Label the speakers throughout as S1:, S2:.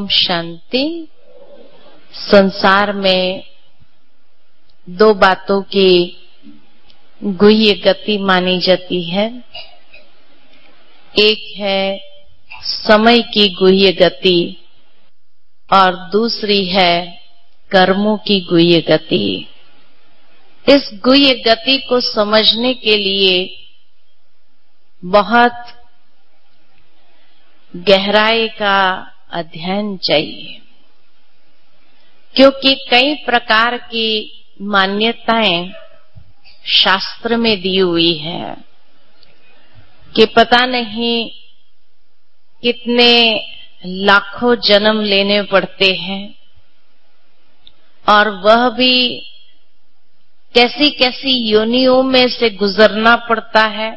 S1: शांति। संसार में दो बातों की गुह्य गति मानी जाती है। एक है समय की गुह्य गति और दूसरी है कर्मों की गुह्य गति। इस गुह्य गति को समझने के लिए बहुत गहराई का अध्ययन चाहिए, क्योंकि कई प्रकार की मान्यताएं शास्त्र में दी हुई है कि पता नहीं कितने लाखों जन्म लेने पड़ते हैं और वह भी कैसी कैसी योनियों में से गुजरना पड़ता है,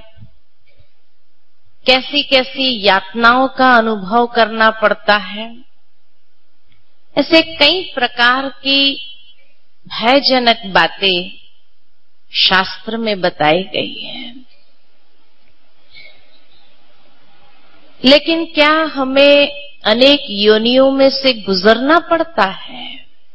S1: कैसी कैसी यातनाओं का अनुभव करना पड़ता है। ऐसे कई प्रकार की भयजनक बातें शास्त्र में बताई गई हैं। लेकिन क्या हमें अनेक योनियों में से गुजरना पड़ता है?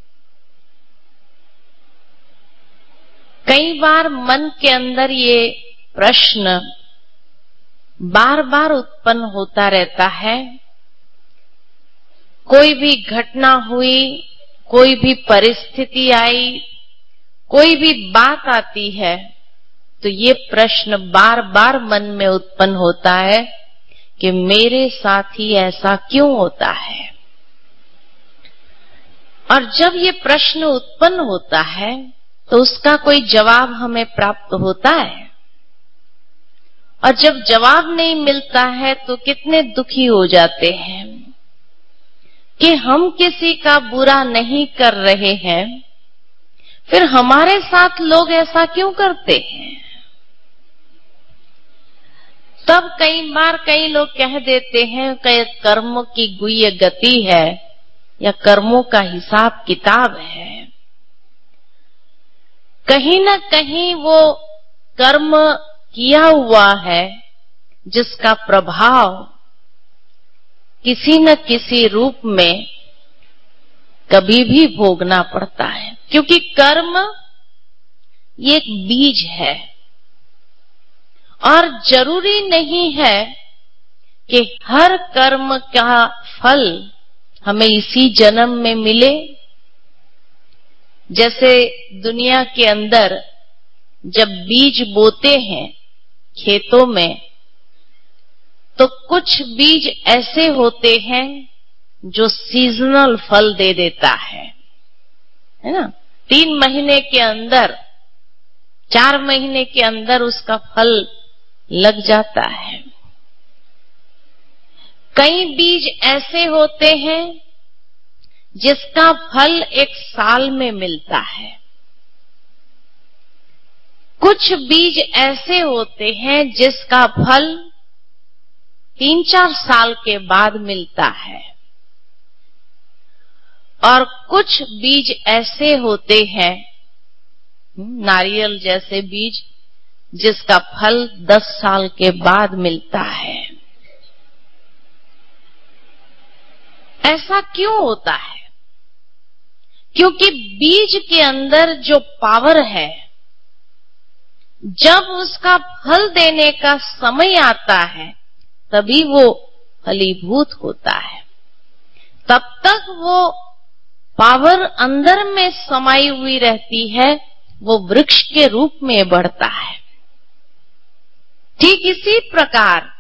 S1: कई बार मन के अंदर ये प्रश्न बार बार उत्पन्न होता रहता है। कोई भी घटना हुई, कोई भी परिस्थिति आई, कोई भी बात आती है तो ये प्रश्न बार बार मन में उत्पन्न होता है कि मेरे साथ ही ऐसा क्यों होता है। और जब ये प्रश्न उत्पन्न होता है तो उसका कोई जवाब हमें प्राप्त होता है, और जब जवाब नहीं मिलता है तो कितने दुखी हो जाते हैं कि हम किसी का बुरा नहीं कर रहे हैं, फिर हमारे साथ लोग ऐसा क्यों करते हैं। तब कई बार कई लोग कह देते हैं कि कर्म की गुह्य गति है या कर्मों का हिसाब किताब है। कहीं न कहीं वो कर्म किया हुआ है जिसका प्रभाव किसी न किसी रूप में कभी भी भोगना पड़ता है, क्योंकि कर्म ये एक बीज है और जरूरी नहीं है कि हर कर्म का फल हमें इसी जन्म में मिले। जैसे दुनिया के अंदर जब बीज बोते हैं खेतों में, तो कुछ बीज ऐसे होते हैं जो सीजनल फल दे देता है ना। 3 महीने के अंदर, 4 महीने के अंदर उसका फल लग जाता है। कई बीज ऐसे होते हैं जिसका फल 1 साल में मिलता है। कुछ बीज ऐसे होते हैं जिसका फल 3-4 साल के बाद मिलता है, और कुछ बीज ऐसे होते हैं, नारियल जैसे बीज, जिसका फल 10 साल के बाद मिलता है। ऐसा क्यों होता है? क्योंकि बीज के अंदर जो पावर है, जब उसका फल देने का समय आता है तभी वो फलीभूत होता है। तब तक वो पावर अंदर में समाई हुई रहती है, वो वृक्ष के रूप में बढ़ता है। ठीक इसी प्रकार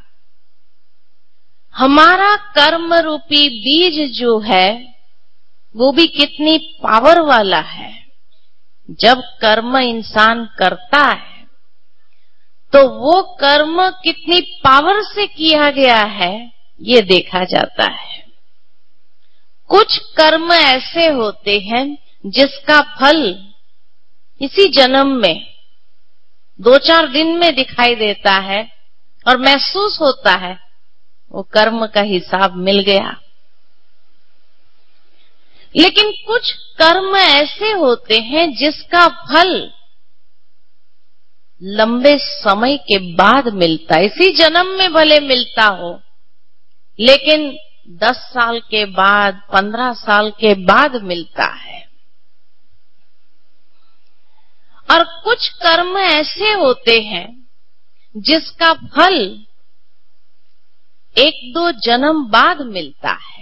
S1: हमारा कर्म रूपी बीज जो है वो भी कितनी पावर वाला है। जब कर्म इंसान करता है तो वो कर्म कितनी पावर से किया गया है ये देखा जाता है। कुछ कर्म ऐसे होते हैं जिसका फल इसी जन्म में 2-4 दिन में दिखाई देता है और महसूस होता है वो कर्म का हिसाब मिल गया। लेकिन कुछ कर्म ऐसे होते हैं जिसका फल लंबे समय के बाद मिलता है। इसी जन्म में भले मिलता हो, लेकिन 10 साल के बाद, 15 साल के बाद मिलता है। और कुछ कर्म ऐसे होते हैं जिसका फल 1-2 जन्म बाद मिलता है,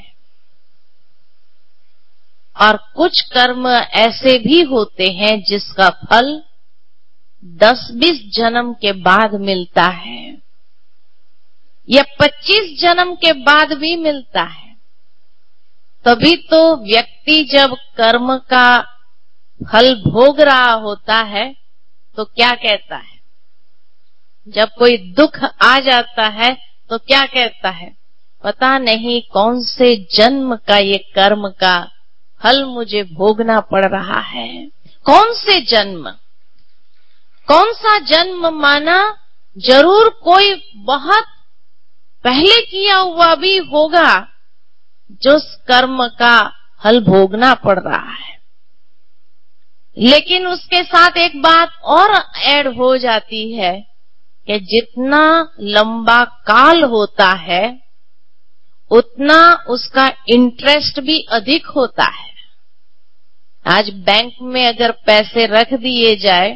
S1: और कुछ कर्म ऐसे भी होते हैं जिसका फल 10-20 जन्म के बाद मिलता है, या 25 जन्म के बाद भी मिलता है। तभी तो व्यक्ति जब कर्म का फल भोग रहा होता है तो क्या कहता है? जब कोई दुख आ जाता है तो क्या कहता है? पता नहीं कौन से जन्म का ये कर्म का फल मुझे भोगना पड़ रहा है। कौन से जन्म? कौन सा जन्म माना? जरूर कोई बहुत पहले किया हुआ भी होगा जो कर्म का फल भोगना पड़ रहा है। लेकिन उसके साथ एक बात और ऐड हो जाती है कि जितना लंबा काल होता है उतना उसका इंटरेस्ट भी अधिक होता है। आज बैंक में अगर पैसे रख दिए जाए,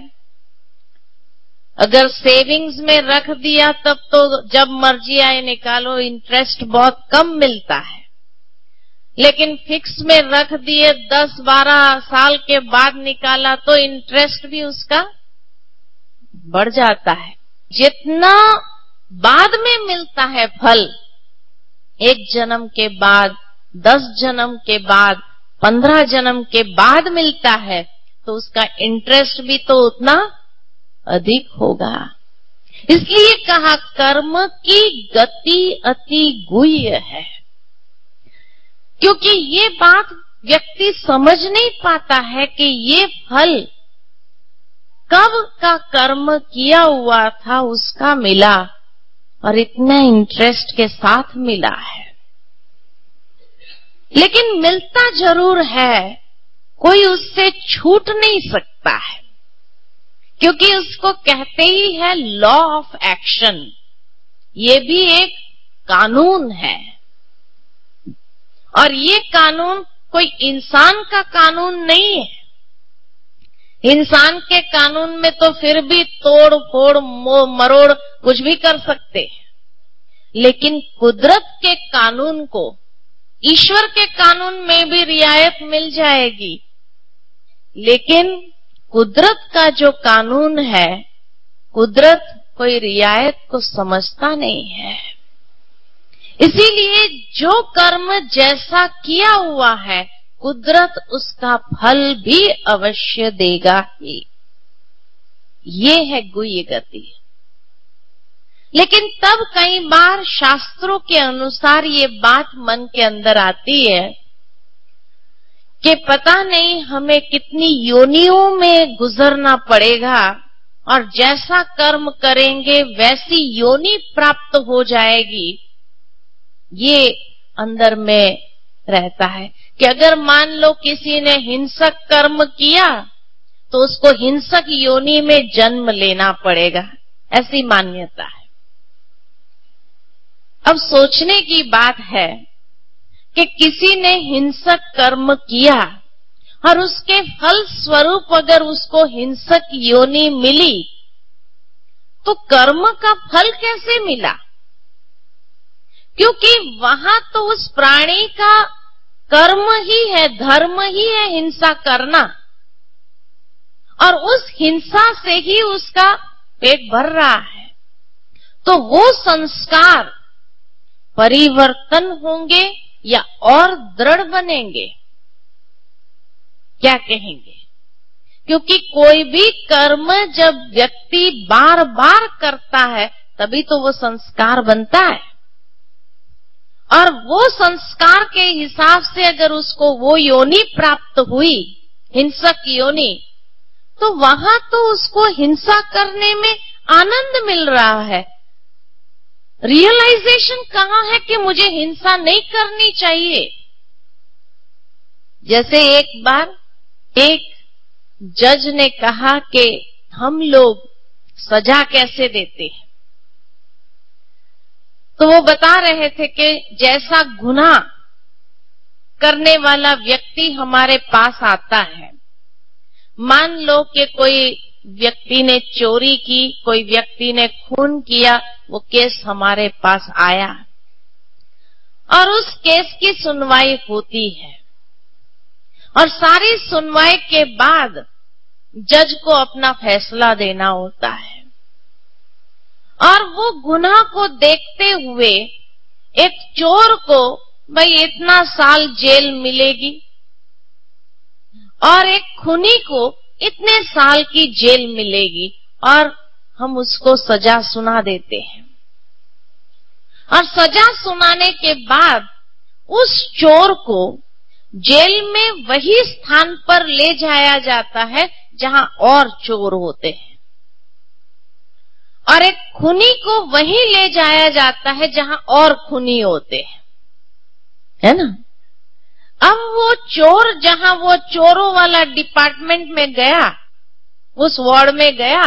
S1: अगर सेविंग्स में रख दिया तब तो जब मर्जी आए निकालो, इंटरेस्ट बहुत कम मिलता है। लेकिन फिक्स में रख दिए 10-12 साल के बाद निकाला तो इंटरेस्ट भी उसका बढ़ जाता है। जितना बाद में मिलता है फल, 1 जन्म के बाद, 10 जन्म के बाद, 15 जन्म के बाद मिलता है, तो उसका इंटरेस्ट भी तो उतना अधिक होगा। इसलिए कहा कर्म की गति अति गुह्य है, क्योंकि ये बात व्यक्ति समझ नहीं पाता है कि ये फल कब का कर्म किया हुआ था उसका मिला, और इतना इंटरेस्ट के साथ मिला है। लेकिन मिलता जरूर है, कोई उससे छूट नहीं सकता है, क्योंकि उसको कहते ही है लॉ ऑफ एक्शन। ये भी एक कानून है, और ये कानून कोई इंसान का कानून नहीं है। इंसान के कानून में तो फिर भी तोड़ फोड़ मरोड़ कुछ भी कर सकते हैं, लेकिन कुदरत के कानून को, ईश्वर के कानून में भी रियायत मिल जाएगी, लेकिन कुदरत का जो कानून है, कुदरत कोई रियायत को समझता नहीं है। इसीलिए जो कर्म जैसा किया हुआ है, कुदरत उसका फल भी अवश्य देगा ही। ये है गुह्य गति। लेकिन तब कई बार शास्त्रों के अनुसार ये बात मन के अंदर आती है कि पता नहीं हमें कितनी योनियों में गुजरना पड़ेगा, और जैसा कर्म करेंगे वैसी योनि प्राप्त हो जाएगी। ये अंदर में रहता है कि अगर मान लो किसी ने हिंसक कर्म किया तो उसको हिंसक योनि में जन्म लेना पड़ेगा, ऐसी मान्यता है। अब सोचने की बात है कि किसी ने हिंसक कर्म किया और उसके फल स्वरूप अगर उसको हिंसक योनि मिली, तो कर्म का फल कैसे मिला? क्योंकि वहां तो उस प्राणी का कर्म ही है, धर्म ही है हिंसा करना, और उस हिंसा से ही उसका पेट भर रहा है। तो वो संस्कार परिवर्तन होंगे या और दृढ़ बनेंगे? क्या कहेंगे? क्योंकि कोई भी कर्म जब व्यक्ति बार बार करता है तभी तो वो संस्कार बनता है, और वो संस्कार के हिसाब से अगर उसको वो योनि प्राप्त हुई, हिंसक योनि, तो वहां तो उसको हिंसा करने में आनंद मिल रहा है। रियलाइजेशन कहां है कि मुझे हिंसा नहीं करनी चाहिए। जैसे एक बार एक जज ने कहा कि हम लोग सजा कैसे देते हैं, तो वो बता रहे थे कि जैसा गुनाह करने वाला व्यक्ति हमारे पास आता है, मान लो कि कोई व्यक्ति ने चोरी की, कोई व्यक्ति ने खून किया, वो केस हमारे पास आया और उस केस की सुनवाई होती है और सारी सुनवाई के बाद जज को अपना फैसला देना होता है और वो गुनाह को देखते हुए एक चोर को भाई इतना साल जेल मिलेगी और एक खूनी को इतने साल की जेल मिलेगी और हम उसको सजा सुना देते हैं और सजा सुनाने के बाद उस चोर को जेल में वही स्थान पर ले जाया जाता है जहां और चोर होते हैं और एक खूनी को वहीं ले जाया जाता है जहां और खूनी होते हैं, है ना। अब वो चोर जहां वो चोरों वाला डिपार्टमेंट में गया, उस वार्ड में गया,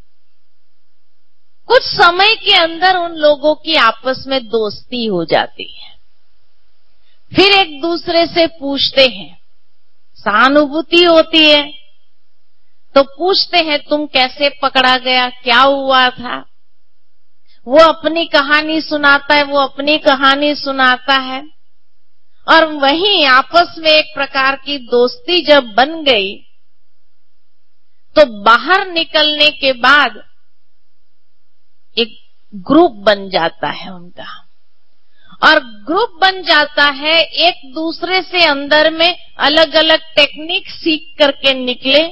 S1: कुछ समय के अंदर उन लोगों की आपस में दोस्ती हो जाती है, फिर एक दूसरे से पूछते हैं, सहानुभूति होती है तो पूछते हैं तुम कैसे पकड़ा गया, क्या हुआ था। वो अपनी कहानी सुनाता है, वो अपनी कहानी सुनाता है और वहीं आपस में एक प्रकार की दोस्ती जब बन गई तो बाहर निकलने के बाद एक ग्रुप बन जाता है उनका और ग्रुप बन जाता है, एक दूसरे से अंदर में अलग अलग टेक्निक सीख करके निकले।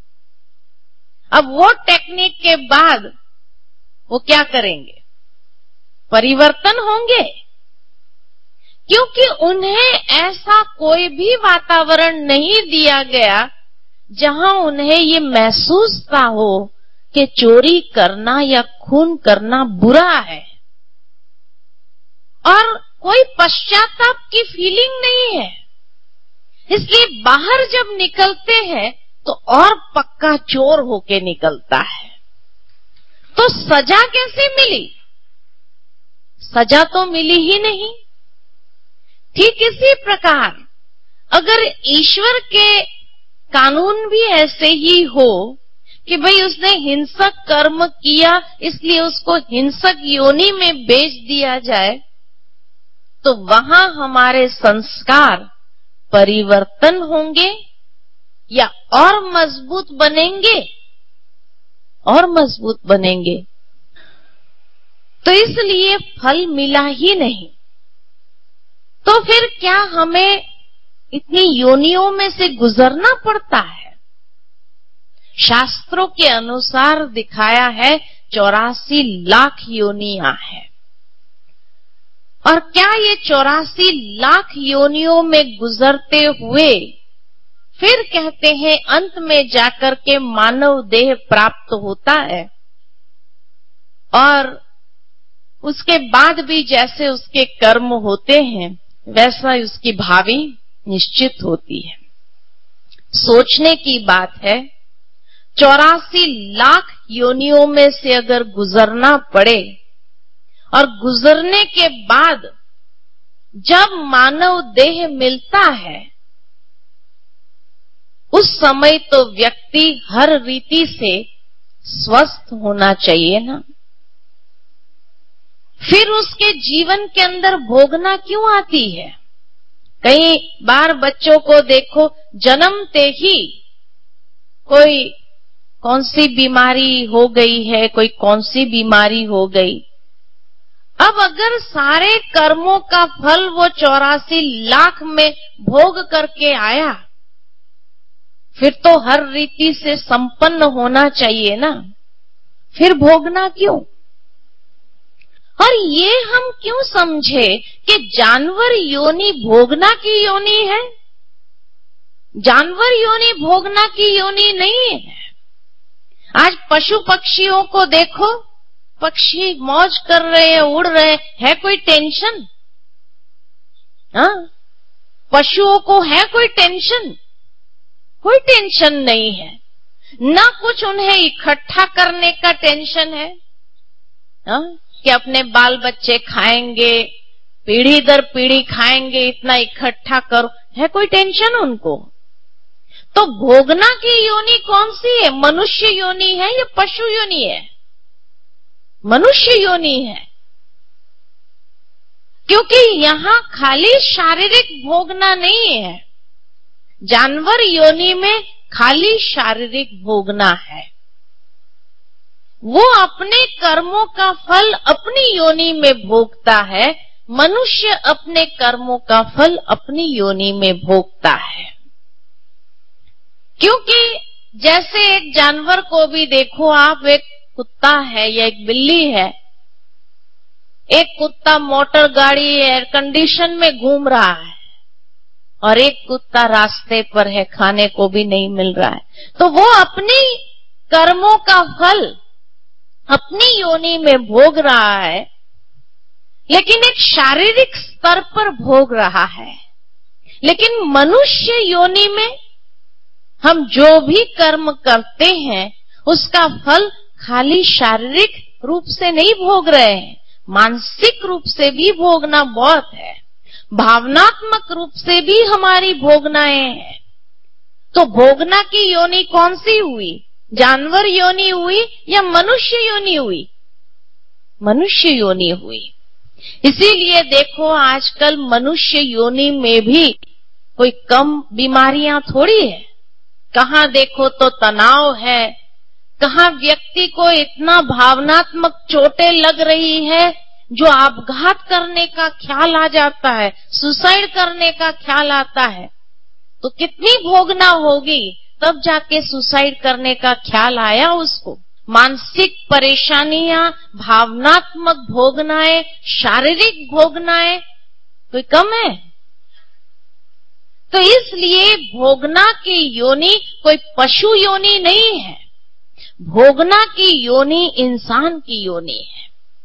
S1: अब वो टेक्निक के बाद वो क्या करेंगे, परिवर्तन होंगे, क्योंकि उन्हें ऐसा कोई भी वातावरण नहीं दिया गया जहां उन्हें ये महसूस ना हो कि चोरी करना या खून करना बुरा है और कोई पश्चाताप की फीलिंग नहीं है। इसलिए बाहर जब निकलते हैं तो और पक्का चोर होके निकलता है। तो सजा कैसे मिली, सजा तो मिली ही नहीं। ठीक इसी प्रकार अगर ईश्वर के कानून भी ऐसे ही हो कि भाई उसने हिंसक कर्म किया इसलिए उसको हिंसक योनि में भेज दिया जाए, तो वहां हमारे संस्कार परिवर्तन होंगे या और मजबूत बनेंगे, और मजबूत बनेंगे। तो इसलिए फल मिला ही नहीं। तो फिर क्या हमें इतनी योनियों में से गुजरना पड़ता है? शास्त्रों के अनुसार दिखाया है 84 लाख योनियां हैं और क्या ये 84 लाख योनियों में गुजरते हुए फिर कहते हैं अंत में जाकर के मानव देह प्राप्त होता है और उसके बाद भी जैसे उसके कर्म होते हैं वैसा उसकी भावी निश्चित होती है। सोचने की बात है, 84 लाख योनियों में से अगर गुजरना पड़े और गुजरने के बाद जब मानव देह मिलता है उस समय तो व्यक्ति हर रीति से स्वस्थ होना चाहिए ना। फिर उसके जीवन के अंदर भोगना क्यों आती है? कई बार बच्चों को देखो, जन्मते ही कोई कौन सी बीमारी हो गई है, कोई कौन सी बीमारी हो गई। अब अगर सारे कर्मों का फल वो 84 लाख में भोग करके आया, फिर तो हर रीति से संपन्न होना चाहिए ना, फिर भोगना क्यों? और ये हम क्यों समझे कि जानवर योनि भोगना की योनि है? जानवर योनि भोगना की योनि नहीं है। आज पशु पक्षियों को देखो, पक्षी मौज कर रहे हैं, उड़ रहे हैं, कोई टेंशन? हाँ, पशुओं को है कोई टेंशन? कोई टेंशन नहीं है। ना कुछ उन्हें इकट्ठा करने का टेंशन है, हाँ? कि अपने बाल बच्चे खाएंगे, पीढ़ी दर पीढ़ी खाएंगे, इतना इकट्ठा करो, है कोई टेंशन उनको? तो भोगना की योनि कौन सी है? मनुष्य योनि है या पशु योनि है? मनुष्य योनि है, क्योंकि यहां खाली शारीरिक भोगना नहीं है। जानवर योनि में खाली शारीरिक भोगना है। वो अपने कर्मों का फल अपनी योनि में भोगता है, मनुष्य अपने कर्मों का फल अपनी योनि में भोगता है। क्योंकि जैसे एक जानवर को भी देखो आप, एक कुत्ता है या एक बिल्ली है, एक कुत्ता मोटर गाड़ी एयर कंडीशन में घूम रहा है और एक कुत्ता रास्ते पर है, खाने को भी नहीं मिल रहा है, तो वो अपनी कर्मों का फल अपनी योनि में भोग रहा है, लेकिन एक शारीरिक स्तर पर भोग रहा है। लेकिन मनुष्य योनि में हम जो भी कर्म करते हैं उसका फल खाली शारीरिक रूप से नहीं भोग रहे हैं, मानसिक रूप से भी भोगना बहुत है, भावनात्मक रूप से भी हमारी भोगनाएं हैं। तो भोगना की योनि कौन सी हुई? जानवर योनि हुई या मनुष्य योनि हुई? मनुष्य योनि हुई। इसीलिए देखो आजकल मनुष्य योनि में भी कोई कम बीमारियां थोड़ी है। कहां देखो तो तनाव है, कहां व्यक्ति को इतना भावनात्मक चोटें लग रही है जो आपघात करने का ख्याल आ जाता है, सुसाइड करने का ख्याल आता है। तो कितनी भोगना होगी तब जाके सुसाइड करने का ख्याल आया उसको। मानसिक परेशानियां, भावनात्मक भोगनाएं, शारीरिक भोगनाएं कोई कम है? तो इसलिए भोगना की योनि कोई पशु योनि नहीं है, भोगना की योनि इंसान की योनि है।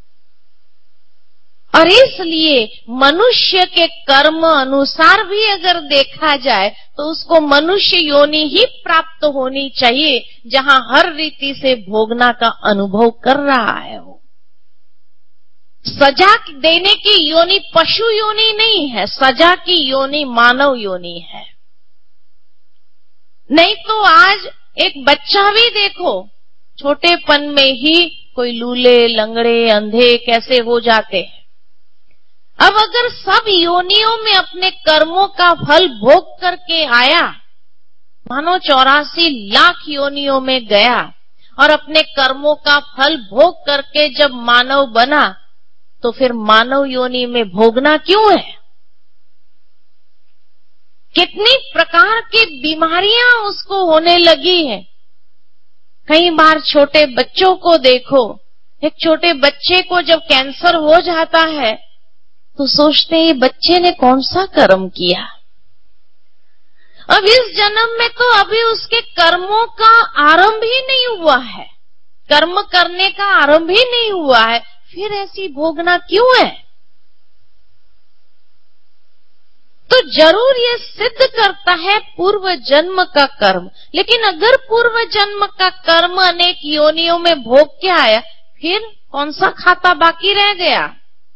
S1: और इसलिए मनुष्य के कर्म अनुसार भी अगर देखा जाए तो उसको मनुष्य योनि ही प्राप्त होनी चाहिए, जहां हर रीति से भोगना का अनुभव कर रहा है। वो सजा देने की योनि पशु योनि नहीं है, सजा की योनि मानव योनि है। नहीं तो आज एक बच्चा भी देखो, छोटेपन में ही कोई लूले, लंगड़े, अंधे कैसे हो जाते हैं। अब अगर सब योनियों में अपने कर्मों का फल भोग करके आया, मानो 84 लाख योनियों में गया और अपने कर्मों का फल भोग करके जब मानव बना, तो फिर मानव योनि में भोगना क्यों है? कितनी प्रकार की बीमारियां उसको होने लगी है। कई बार छोटे बच्चों को देखो, एक छोटे बच्चे को जब कैंसर हो जाता है तो सोचते हैं बच्चे ने कौन सा कर्म किया। अब इस जन्म में तो अभी उसके कर्मों का आरंभ ही नहीं हुआ है, कर्म करने का आरंभ ही नहीं हुआ है, फिर ऐसी भोगना क्यों है? तो जरूर ये सिद्ध करता है पूर्व जन्म का कर्म। लेकिन अगर पूर्व जन्म का कर्म अनेक योनियों में भोग के आया, फिर कौन सा खाता बाकी रह गया?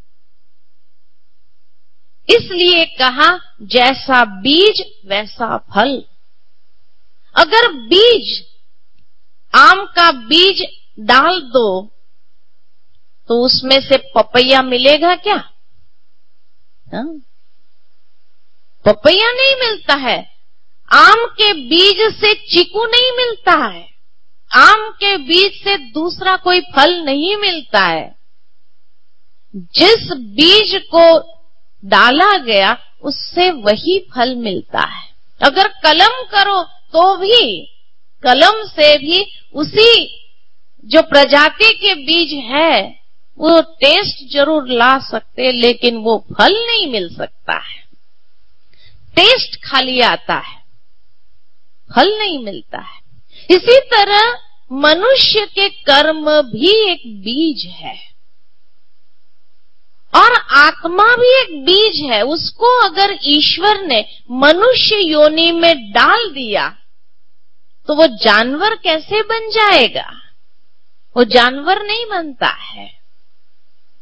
S1: इसलिए कहा जैसा बीज वैसा फल। अगर बीज, आम का बीज डाल दो तो उसमें से पपैया मिलेगा क्या? पपैया नहीं मिलता है। आम के बीज से चीकू नहीं मिलता है, आम के बीज से दूसरा कोई फल नहीं मिलता है। जिस बीज को डाला गया उससे वही फल मिलता है। अगर कलम करो तो भी कलम से भी उसी जो प्रजाति के बीज है वो टेस्ट जरूर ला सकते, लेकिन वो फल नहीं मिल सकता है। टेस्ट खाली आता है, फल नहीं मिलता है। इसी तरह मनुष्य के कर्म भी एक बीज है और आत्मा भी एक बीज है। उसको अगर ईश्वर ने मनुष्य योनि में डाल दिया तो वो जानवर कैसे बन जाएगा? वो जानवर नहीं बनता है।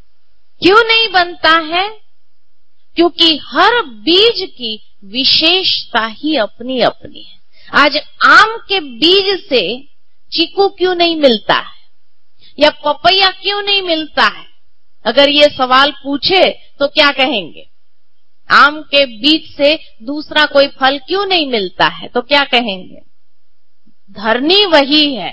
S1: क्यों नहीं बनता है? क्योंकि हर बीज की विशेषता ही अपनी अपनी है। आज आम के बीज से चीकू क्यों नहीं मिलता है, या पपैया क्यों नहीं मिलता है? अगर ये सवाल पूछे तो क्या कहेंगे? आम के बीज से दूसरा कोई फल क्यों नहीं मिलता है, तो क्या कहेंगे? धरनी वही है,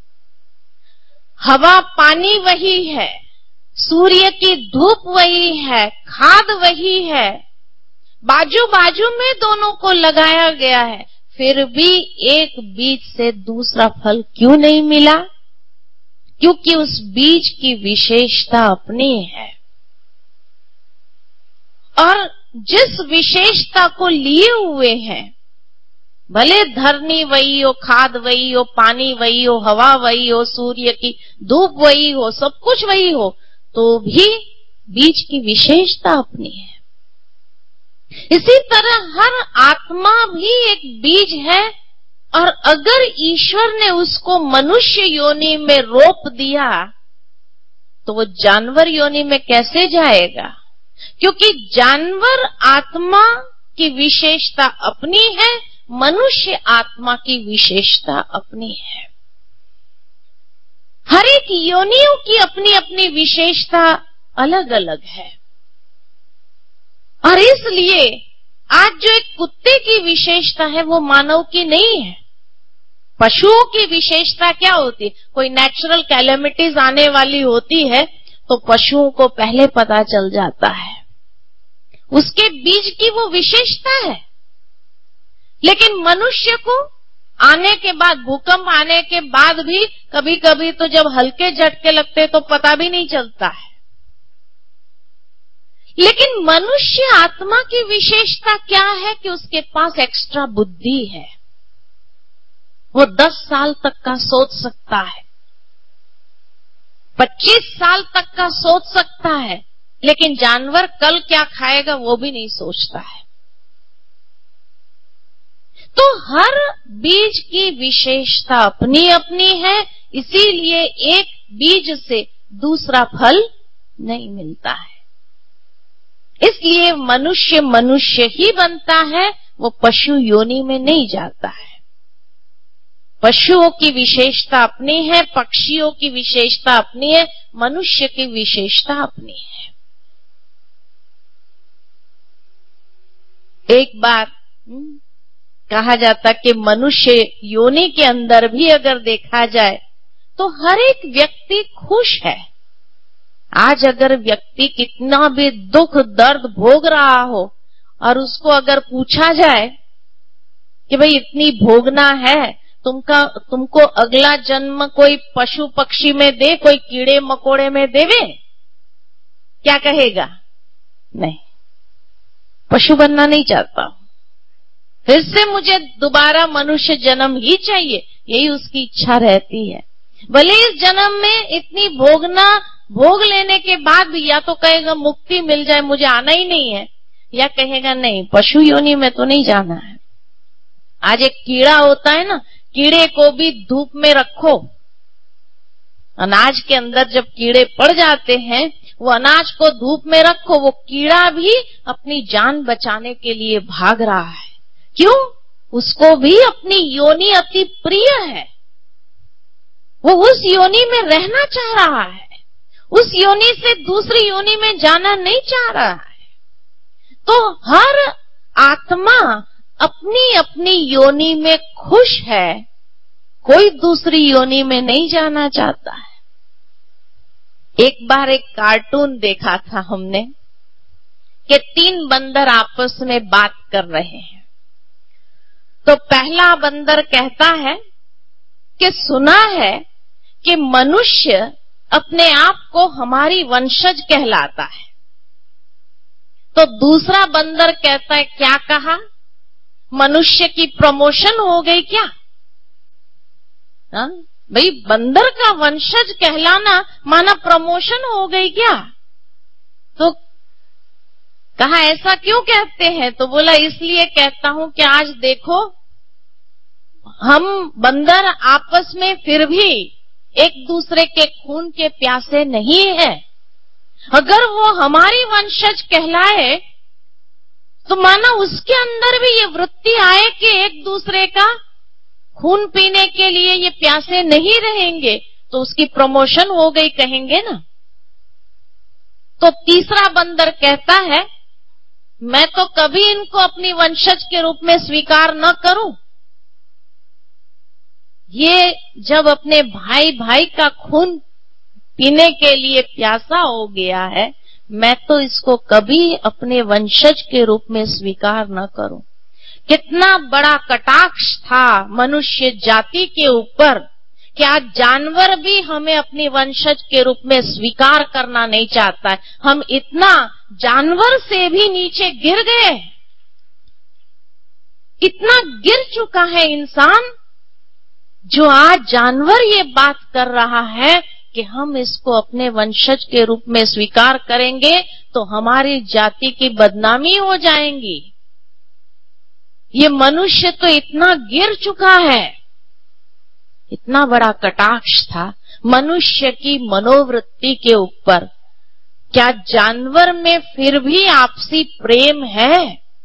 S1: हवा पानी वही है, सूर्य की धूप वही है, खाद वही है, बाजू बाजू में दोनों को लगाया गया है, फिर भी एक बीज से दूसरा फल क्यों नहीं मिला? क्योंकि उस बीज की विशेषता अपनी है। और जिस विशेषता को लिए हुए हैं, भले धरनी वही हो, खाद वही हो, पानी वही हो, हवा वही हो, सूर्य की धूप वही हो, सब कुछ वही हो, तो भी बीज की विशेषता अपनी है। इसी तरह हर आत्मा भी एक बीज है, और अगर ईश्वर ने उसको मनुष्य योनि में रोप दिया तो वो जानवर योनि में कैसे जाएगा? क्योंकि जानवर आत्मा की विशेषता अपनी है, मनुष्य आत्मा की विशेषता अपनी है। हर एक योनियों की अपनी अपनी विशेषता अलग अलग है। और इसलिए आज जो एक कुत्ते की विशेषता है वो मानव की नहीं है। पशुओं की विशेषता क्या होती है? कोई नेचुरल कैलेमिटीज आने वाली होती है तो पशुओं को पहले पता चल जाता है, उसके बीज की वो विशेषता है। लेकिन मनुष्य को आने के बाद, भूकंप आने के बाद भी कभी कभी तो जब हल्के झटके लगते तो पता भी नहीं चलता है। लेकिन मनुष्य आत्मा की विशेषता क्या है कि उसके पास एक्स्ट्रा बुद्धि है। वो 10 साल तक का सोच सकता है, 25 साल तक का सोच सकता है, लेकिन जानवर कल क्या खाएगा वो भी नहीं सोचता है। तो हर बीज की विशेषता अपनी अपनी है, इसीलिए एक बीज से दूसरा फल नहीं मिलता है। इसलिए मनुष्य मनुष्य ही बनता है, वो पशु योनि में नहीं जाता है। पशुओं की विशेषता अपनी है, पक्षियों की विशेषता अपनी है, मनुष्य की विशेषता अपनी है। एक बार कहा जाता कि मनुष्य योनि के अंदर भी अगर देखा जाए तो हर एक व्यक्ति खुश है। आज अगर व्यक्ति कितना भी दुख दर्द भोग रहा हो और उसको अगर पूछा जाए कि भाई इतनी भोगना है, तुमको अगला जन्म कोई पशु पक्षी में दे, कोई कीड़े मकोड़े में देवे, क्या कहेगा? नहीं, पशु बनना नहीं चाहता हूं, फिर से मुझे दोबारा मनुष्य जन्म ही चाहिए, यही उसकी इच्छा रहती है। भले इस जन्म में इतनी भोग लेने के बाद भी या तो कहेगा मुक्ति मिल जाए, मुझे आना ही नहीं है, या कहेगा नहीं, पशु योनि में तो नहीं जाना है। आज एक कीड़ा होता है ना, कीड़े को भी धूप में रखो, अनाज के अंदर जब कीड़े पड़ जाते हैं, वो अनाज को धूप में रखो, वो कीड़ा भी अपनी जान बचाने के लिए भाग रहा है। क्यों? उसको भी अपनी योनि अति प्रिय है, वो उस योनि में रहना चाह रहा है, उस योनि से दूसरी योनि में जाना नहीं चाह रहा है। तो हर आत्मा अपनी अपनी योनि में खुश है, कोई दूसरी योनि में नहीं जाना चाहता है। एक बार एक कार्टून देखा था हमने कि 3 बंदर आपस में बात कर रहे हैं। तो पहला बंदर कहता है कि सुना है कि मनुष्य अपने आप को हमारी वंशज कहलाता है। तो दूसरा बंदर कहता है, क्या कहा? मनुष्य की प्रमोशन हो गई क्या? भाई, बंदर का वंशज कहलाना माना प्रमोशन हो गई क्या? तो कहा ऐसा क्यों कहते हैं? तो बोला इसलिए कहता हूं कि आज देखो, हम बंदर आपस में फिर भी एक दूसरे के खून के प्यासे नहीं है। अगर वो हमारी वंशज कहलाए तो माना उसके अंदर भी ये वृत्ति आए कि एक दूसरे का खून पीने के लिए ये प्यासे नहीं रहेंगे, तो उसकी प्रमोशन हो गई कहेंगे ना। तो तीसरा बंदर कहता है, मैं तो कभी इनको अपनी वंशज के रूप में स्वीकार न करूं। ये जब अपने भाई भाई का खून पीने के लिए प्यासा हो गया है, मैं तो इसको कभी अपने वंशज के रूप में स्वीकार न करूं। कितना बड़ा कटाक्ष था मनुष्य जाति के ऊपर कि आज जानवर भी हमें अपनी वंशज के रूप में स्वीकार करना नहीं चाहता है। हम इतना जानवर से भी नीचे गिर गए, इतना गिर चुका है इंसान, जो आज जानवर ये बात कर रहा है कि हम इसको अपने वंशज के रूप में स्वीकार करेंगे तो हमारी जाति की बदनामी हो जाएंगी। ये मनुष्य तो इतना गिर चुका है। इतना बड़ा कटाक्ष था मनुष्य की मनोवृत्ति के ऊपर। क्या जानवर में फिर भी आपसी प्रेम है?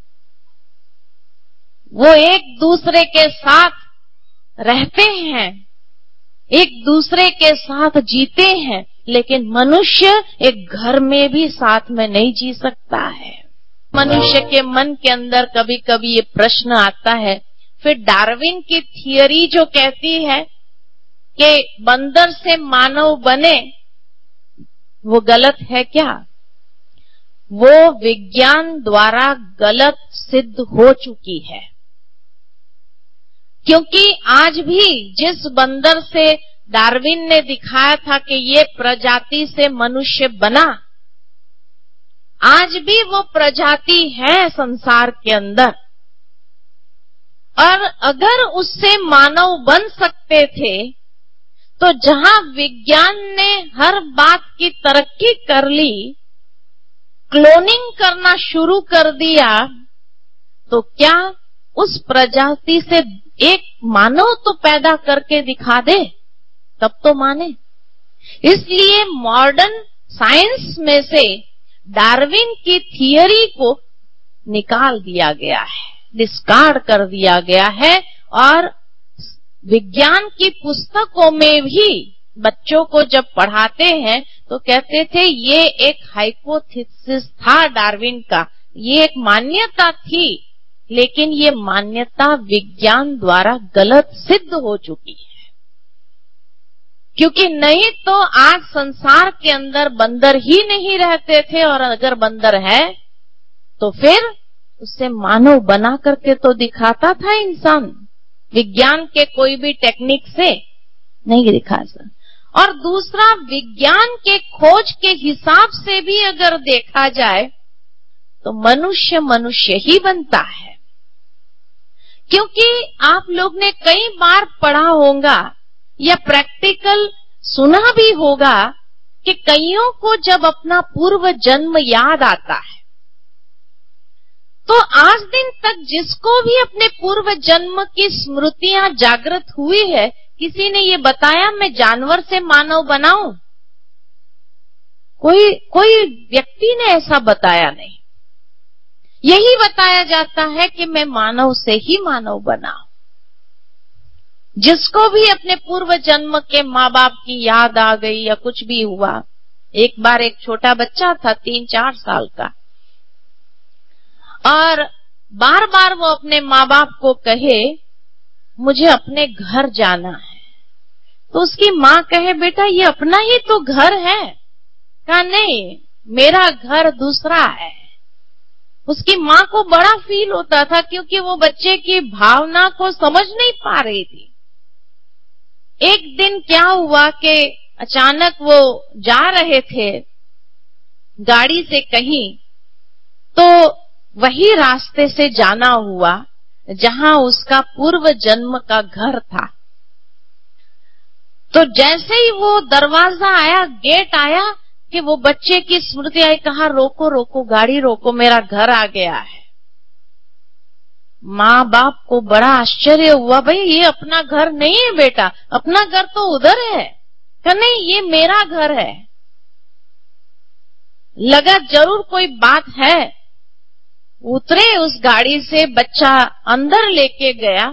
S1: वो एक दूसरे के साथ रहते हैं, एक दूसरे के साथ जीते हैं, लेकिन मनुष्य एक घर में भी साथ में नहीं जी सकता है। मनुष्य के मन के अंदर कभी कभी ये प्रश्न आता है। फिर डार्विन की थियरी जो कहती है कि बंदर से मानव बने, वो गलत है क्या? वो विज्ञान द्वारा गलत सिद्ध हो चुकी है, क्योंकि आज भी जिस बंदर से डार्विन ने दिखाया था कि ये प्रजाति से मनुष्य बना, आज भी वो प्रजाति है संसार के अंदर। और अगर उससे मानव बन सकते थे, तो जहां विज्ञान ने हर बात की तरक्की कर ली, क्लोनिंग करना शुरू कर दिया, तो क्या उस प्रजाति से एक मानव तो पैदा करके दिखा दे, तब तो माने। इसलिए मॉडर्न साइंस में से डार्विन की थियरी को निकाल दिया गया है, डिस्कार्ड कर दिया गया है। और विज्ञान की पुस्तकों में भी बच्चों को जब पढ़ाते हैं तो कहते थे ये एक हाइपोथेसिस था डार्विन का, ये एक मान्यता थी, लेकिन ये मान्यता विज्ञान द्वारा गलत सिद्ध हो चुकी है। क्योंकि नहीं तो आज संसार के अंदर बंदर ही नहीं रहते थे, और अगर बंदर है तो फिर उससे मानव बना करके तो दिखाता था इंसान, विज्ञान के कोई भी टेक्निक से नहीं दिखा सकता। और दूसरा, विज्ञान के खोज के हिसाब से भी अगर देखा जाए तो मनुष्य मनुष्य ही बनता है। क्योंकि आप लोग ने कई बार पढ़ा होगा या प्रैक्टिकल सुना भी होगा कि कईयों को जब अपना पूर्व जन्म याद आता है, तो आज दिन तक जिसको भी अपने पूर्व जन्म की स्मृतियां जागृत हुई है, किसी ने ये बताया मैं जानवर से मानव बनाऊं? कोई व्यक्ति ने ऐसा बताया नहीं। यही बताया जाता है कि मैं मानव से ही मानव बना। जिसको भी अपने पूर्व जन्म के माँ बाप की याद आ गई या कुछ भी हुआ, एक बार एक छोटा बच्चा था 3-4 साल का, और बार बार वो अपने माँ बाप को कहे मुझे अपने घर जाना है, तो उसकी माँ कहे बेटा ये अपना ही तो घर है। कहा नहीं, मेरा घर दूसरा है। उसकी माँ को बड़ा फील होता था, क्योंकि वो बच्चे की भावना को समझ नहीं पा रही थी। एक दिन क्या हुआ कि अचानक वो जा रहे थे गाड़ी से कहीं, तो वही रास्ते से जाना हुआ जहां उसका पूर्व जन्म का घर था। तो जैसे ही वो दरवाजा आया, गेट आया, कि वो बच्चे की स्मृति आई, कहा रोको रोको, गाड़ी रोको, मेरा घर आ गया है। माँ बाप को बड़ा आश्चर्य हुआ, भाई ये अपना घर नहीं है बेटा, अपना घर तो उधर है। कहा नहीं, ये मेरा घर है। लगा जरूर कोई बात है। उतरे उस गाड़ी से, बच्चा अंदर लेके गया।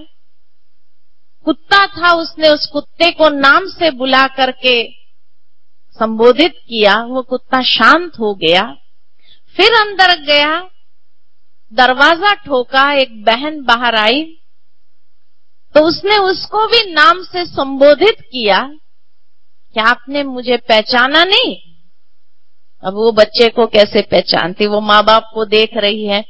S1: कुत्ता था, उसने उस कुत्ते को नाम से बुला करके संबोधित किया। वो कुत्ता शांत हो गया। फिर अंदर गया, दरवाजा ठोका, एक बहन बाहर आई तो उसने उसको भी नाम से संबोधित किया। क्या आपने मुझे पहचाना नहीं? अब वो बच्चे को कैसे पहचानती, वो माँ बाप को देख रही है।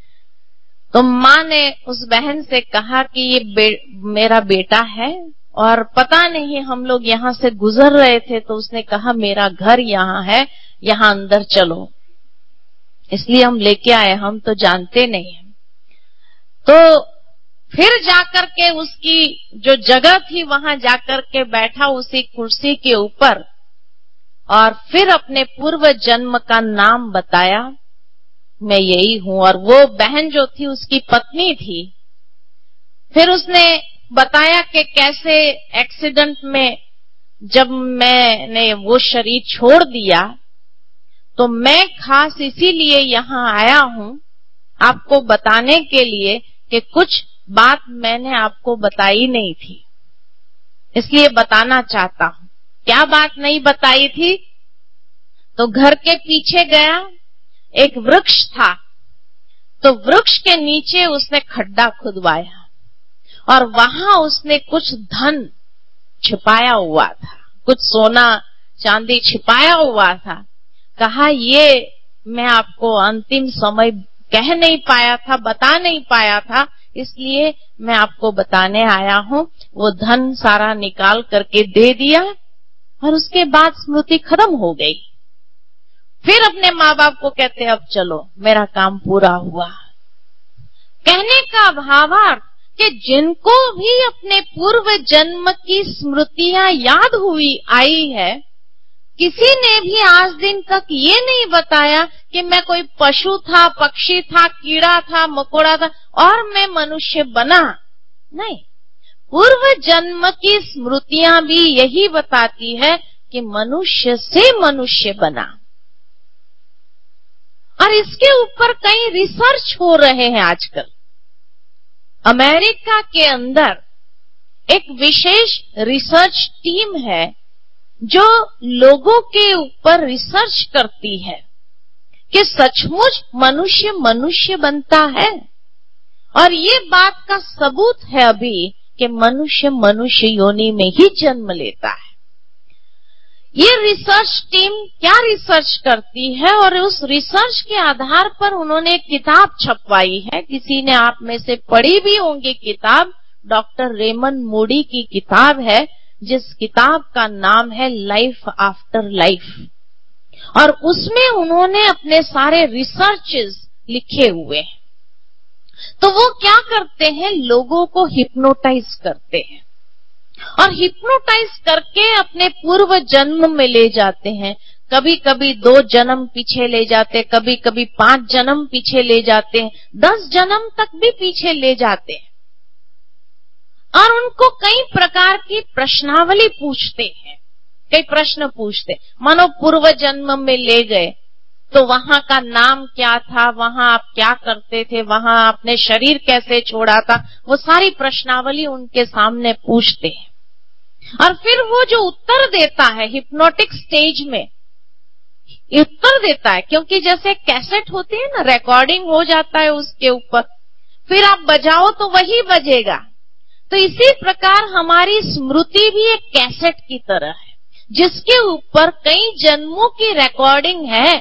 S1: तो माँ ने उस बहन से कहा कि ये मेरा बेटा है और पता नहीं हम लोग यहाँ से गुजर रहे थे तो उसने कहा मेरा घर यहाँ है, यहाँ अंदर चलो, इसलिए हम लेके आए, हम तो जानते नहीं हैं। तो फिर जाकर के उसकी जो जगह थी वहां जाकर के बैठा उसी कुर्सी के ऊपर और फिर अपने पूर्व जन्म का नाम बताया, मैं यही हूं। और वो बहन जो थी उसकी पत्नी थी। फिर उसने बताया कि कैसे एक्सीडेंट में जब मैंने वो शरीर छोड़ दिया तो मैं खास इसीलिए यहाँ आया हूं आपको बताने के लिए कि कुछ बात मैंने आपको बताई नहीं थी, इसलिए बताना चाहता हूं। क्या बात नहीं बताई थी? तो घर के पीछे गया, एक वृक्ष था, तो वृक्ष के नीचे उसने खड्डा खुदवाया और वहां उसने कुछ धन छिपाया हुआ था, कुछ सोना चांदी छिपाया हुआ था। कहा ये मैं आपको अंतिम समय कह नहीं पाया था, बता नहीं पाया था, इसलिए मैं आपको बताने आया हूं। वो धन सारा निकाल करके दे दिया और उसके बाद स्मृति खत्म हो गई। फिर अपने माँ बाप को कहते अब चलो मेरा काम पूरा हुआ। कहने का भावार्थ कि जिनको भी अपने पूर्व जन्म की स्मृतियां याद हुई आई है, किसी ने भी आज दिन तक ये नहीं बताया कि मैं कोई पशु था, पक्षी था, कीड़ा था, मकोड़ा था और मैं मनुष्य बना। नहीं, पूर्व जन्म की स्मृतियां भी यही बताती है कि मनुष्य से मनुष्य बना। और इसके ऊपर कई रिसर्च हो रहे हैं आजकल। अमेरिका के अंदर एक विशेष रिसर्च टीम है जो लोगों के ऊपर रिसर्च करती है कि सचमुच मनुष्य मनुष्य बनता है। और ये बात का सबूत है अभी कि मनुष्य मनुष्य योनि में ही जन्म लेता है। ये रिसर्च टीम क्या रिसर्च करती है और उस रिसर्च के आधार पर उन्होंने एक किताब छपवाई है। किसी ने आप में से पढ़ी भी होंगी किताब, डॉक्टर रेमंड मूडी की किताब है, जिस किताब का नाम है लाइफ आफ्टर लाइफ। और उसमें उन्होंने अपने सारे रिसर्चेस लिखे हुए हैं। तो वो क्या करते हैं, लोगों को हिप्नोटाइज करते हैं और हिप्नोटाइज करके अपने पूर्व जन्म में ले जाते हैं। कभी कभी 2 जन्म पीछे ले जाते, कभी कभी 5 जन्म पीछे ले जाते हैं, 10 जन्म तक भी पीछे ले जाते हैं। और उनको कई प्रकार की प्रश्नावली पूछते हैं, कई प्रश्न पूछते। मानो पूर्व जन्म में ले गए तो वहां का नाम क्या था, वहां आप क्या करते थे, वहां आपने शरीर कैसे छोड़ा था, वो सारी प्रश्नावली उनके सामने पूछते हैं। और फिर वो जो उत्तर देता है हिप्नोटिक स्टेज में उत्तर देता है, क्योंकि जैसे कैसेट होती है ना, रिकॉर्डिंग हो जाता है उसके ऊपर, फिर आप बजाओ तो वही बजेगा। तो इसी प्रकार हमारी स्मृति भी एक कैसेट की तरह है जिसके ऊपर कई जन्मों की रिकॉर्डिंग है।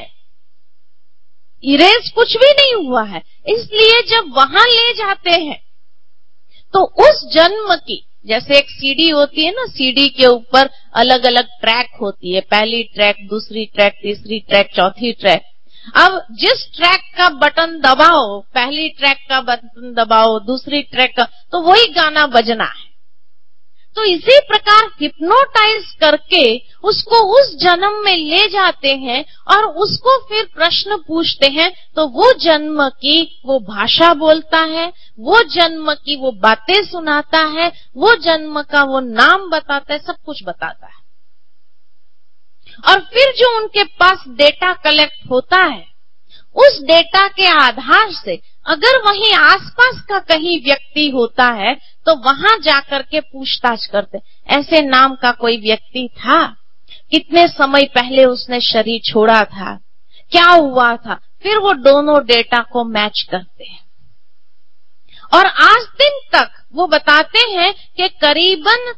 S1: इरेज कुछ भी नहीं हुआ है। इसलिए जब वहां ले जाते हैं तो उस जन्म की, जैसे एक सीडी होती है ना, सीडी के ऊपर अलग अलग ट्रैक होती है, पहली ट्रैक, दूसरी ट्रैक, तीसरी ट्रैक, चौथी ट्रैक। अब जिस ट्रैक का बटन दबाओ, पहली ट्रैक का बटन दबाओ, दूसरी ट्रैक का, तो वही गाना बजना है। तो इसी प्रकार हिप्नोटाइज करके उसको उस जन्म में ले जाते हैं और उसको फिर प्रश्न पूछते हैं। तो वो जन्म की वो भाषा बोलता है, वो जन्म की वो बातें सुनाता है, वो जन्म का वो नाम बताता है, सब कुछ बताता है। और फिर जो उनके पास डेटा कलेक्ट होता है, उस डेटा के आधार से अगर वहीं आसपास का कहीं व्यक्ति होता है तो वहां जाकर के पूछताछ करते, ऐसे नाम का कोई व्यक्ति था, कितने समय पहले उसने शरीर छोड़ा था, क्या हुआ था, फिर वो दोनों डेटा को मैच करते हैं। और आज दिन तक वो बताते हैं कि करीबन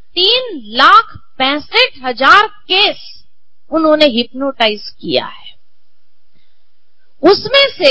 S1: 3,65,000 केस उन्होंने हिप्नोटाइज किया है। उसमें से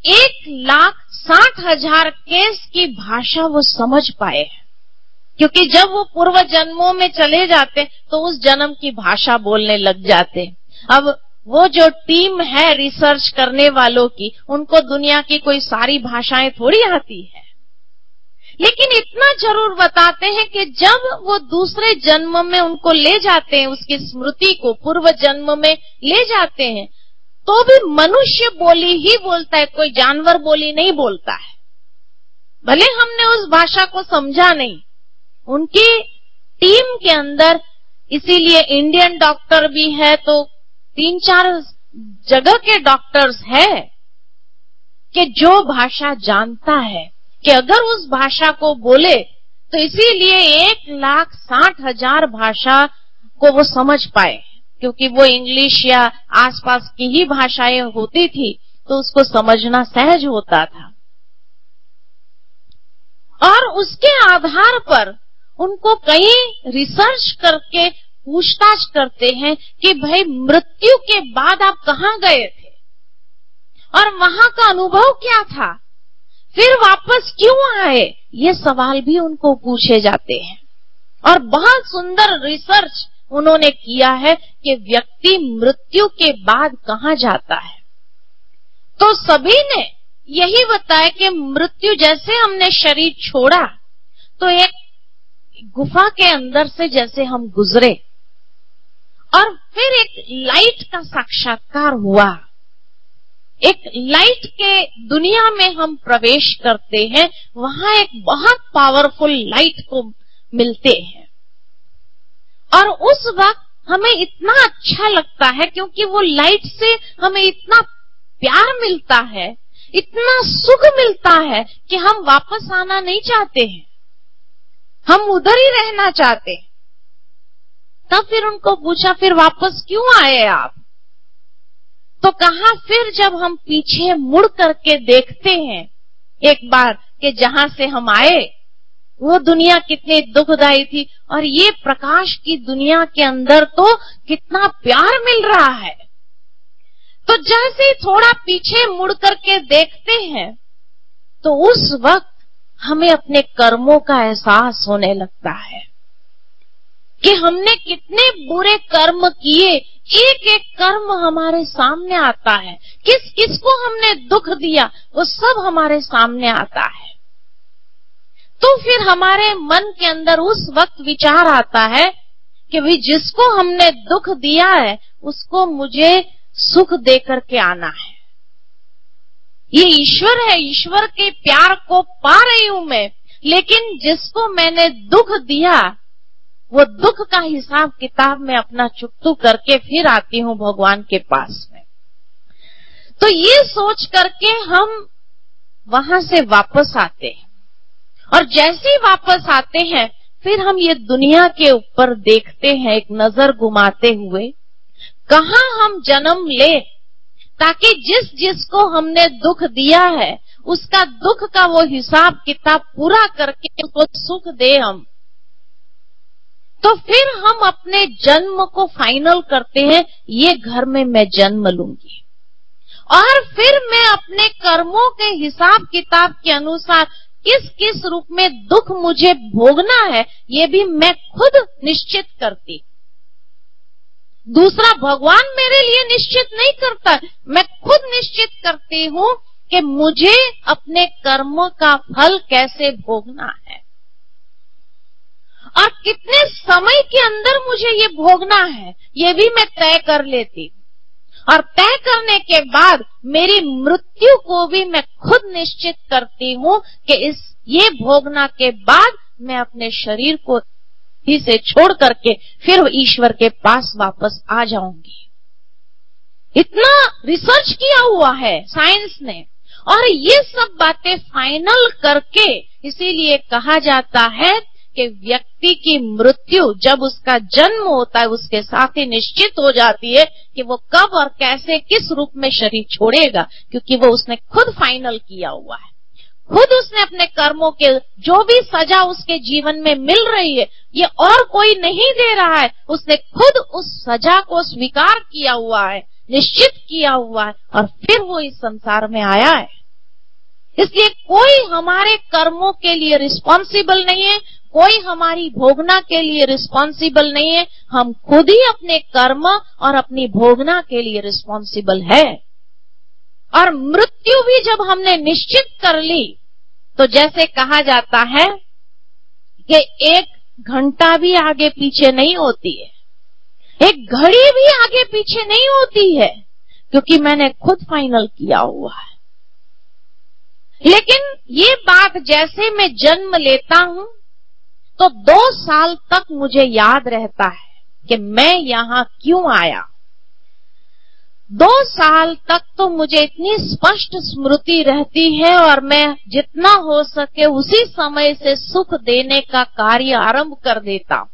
S1: 1,60,000 केस की भाषा वो समझ पाए हैं, क्योंकि जब वो पूर्व जन्मों में चले जाते तो उस जन्म की भाषा बोलने लग जाते। अब वो जो टीम है रिसर्च करने वालों की, उनको दुनिया की कोई सारी भाषाएं थोड़ी आती है, लेकिन इतना जरूर बताते हैं कि जब वो दूसरे जन्म में उनको ले जाते हैं, उसकी स्मृति को पूर्व जन्म में ले जाते हैं, तो भी मनुष्य बोली ही बोलता है, कोई जानवर बोली नहीं बोलता है। भले हमने उस भाषा को समझा नहीं, उनकी टीम के अंदर, इसीलिए इंडियन डॉक्टर भी है तो 3-4 जगह के डॉक्टर्स है कि जो भाषा जानता है कि अगर उस भाषा को बोले तो इसीलिए 1,60,000 भाषा को वो समझ पाए, क्योंकि वो इंग्लिश या आसपास की ही भाषाएं होती थी तो उसको समझना सहज होता था। और उसके आधार पर उनको कई रिसर्च करके पूछताछ करते हैं कि भाई मृत्यु के बाद आप कहाँ गए थे और वहां का अनुभव क्या था, फिर वापस क्यों आए, ये सवाल भी उनको पूछे जाते हैं। और बहुत सुंदर रिसर्च उन्होंने किया है कि व्यक्ति मृत्यु के बाद कहाँ जाता है। तो सभी ने यही बताया कि मृत्यु, जैसे हमने शरीर छोड़ा तो एक गुफा के अंदर से जैसे हम गुजरे और फिर एक लाइट का साक्षात्कार हुआ, एक लाइट के दुनिया में हम प्रवेश करते हैं, वहां एक बहुत पावरफुल लाइट को मिलते हैं। और उस वक्त हमें इतना अच्छा लगता है, क्योंकि वो लाइट से हमें इतना प्यार मिलता है, इतना सुख मिलता है कि हम वापस आना नहीं चाहते हैं, हम उधर ही रहना चाहते हैं। तब फिर उनको पूछा, फिर वापस क्यों आए आप? तो कहा, फिर जब हम पीछे मुड़ करके देखते हैं एक बार कि जहां से हम आए वो दुनिया कितनी दुखदायी थी और ये प्रकाश की दुनिया के अंदर तो कितना प्यार मिल रहा है। तो जैसे थोड़ा पीछे मुड़ करके देखते हैं तो उस वक्त हमें अपने कर्मों का एहसास होने लगता है कि हमने कितने बुरे कर्म किए। एक एक कर्म हमारे सामने आता है, किस किस को हमने दुख दिया वो सब हमारे सामने आता है। तो फिर हमारे मन के अंदर उस वक्त विचार आता है कि भाई जिसको हमने दुख दिया है उसको मुझे सुख दे करके आना है। ये ईश्वर है, ईश्वर के प्यार को पा रही हूं मैं, लेकिन जिसको मैंने दुख दिया वो दुख का हिसाब किताब में अपना चुकतू करके फिर आती हूं भगवान के पास में। तो ये सोच करके हम वहां से वापस आते हैं और जैसे ही वापस आते हैं फिर हम ये दुनिया के ऊपर देखते हैं, एक नजर घुमाते हुए कहां हम जन्म ले, ताकि जिस जिसको हमने दुख दिया है उसका दुख का वो हिसाब किताब पूरा करके उसको सुख दे हम। तो फिर हम अपने जन्म को फाइनल करते हैं, ये घर में मैं जन्म लूंगी और फिर मैं अपने कर्मों के हिसाब किताब के अनुसार किस किस रूप में दुख मुझे भोगना है ये भी मैं खुद निश्चित करती। दूसरा भगवान मेरे लिए निश्चित नहीं करता, मैं खुद निश्चित करती हूँ कि मुझे अपने कर्मों का फल कैसे भोगना है और कितने समय के अंदर मुझे ये भोगना है, ये भी मैं तय कर लेती हूँ। और तय करने के बाद मेरी मृत्यु को भी मैं खुद निश्चित करती हूँ कि ये भोगना के बाद मैं अपने शरीर को ही से छोड़ करके फिर ईश्वर के पास वापस आ जाऊंगी। इतना रिसर्च किया हुआ है साइंस ने, और ये सब बातें फाइनल करके इसीलिए कहा जाता है कि व्यक्ति की मृत्यु जब उसका जन्म होता है उसके साथ ही निश्चित हो जाती है कि वो कब और कैसे किस रूप में शरीर छोड़ेगा, क्योंकि वो उसने खुद फाइनल किया हुआ है। खुद उसने अपने कर्मों के जो भी सजा उसके जीवन में मिल रही है ये और कोई नहीं दे रहा है, उसने खुद उस सजा को स्वीकार किया हुआ है, निश्चित किया हुआ है, और फिर वो इस संसार में आया है। इसलिए कोई हमारे कर्मों के लिए रिस्पॉन्सिबल नहीं है, कोई हमारी भोगना के लिए रिस्पॉन्सिबल नहीं है, हम खुद ही अपने कर्म और अपनी भोगना के लिए रिस्पॉन्सिबल है। और मृत्यु भी जब हमने निश्चित कर ली तो जैसे कहा जाता है कि 1 घंटा भी आगे पीछे नहीं होती है, 1 घड़ी भी आगे पीछे नहीं होती है, क्योंकि मैंने खुद फाइनल किया हुआ है। लेकिन ये बात जैसे मैं जन्म लेता हूं तो 2 साल तक मुझे याद रहता है कि मैं यहां क्यों आया। 2 साल तक तो मुझे इतनी स्पष्ट स्मृति रहती है और मैं जितना हो सके उसी समय से सुख देने का कार्य आरंभ कर देता हूं।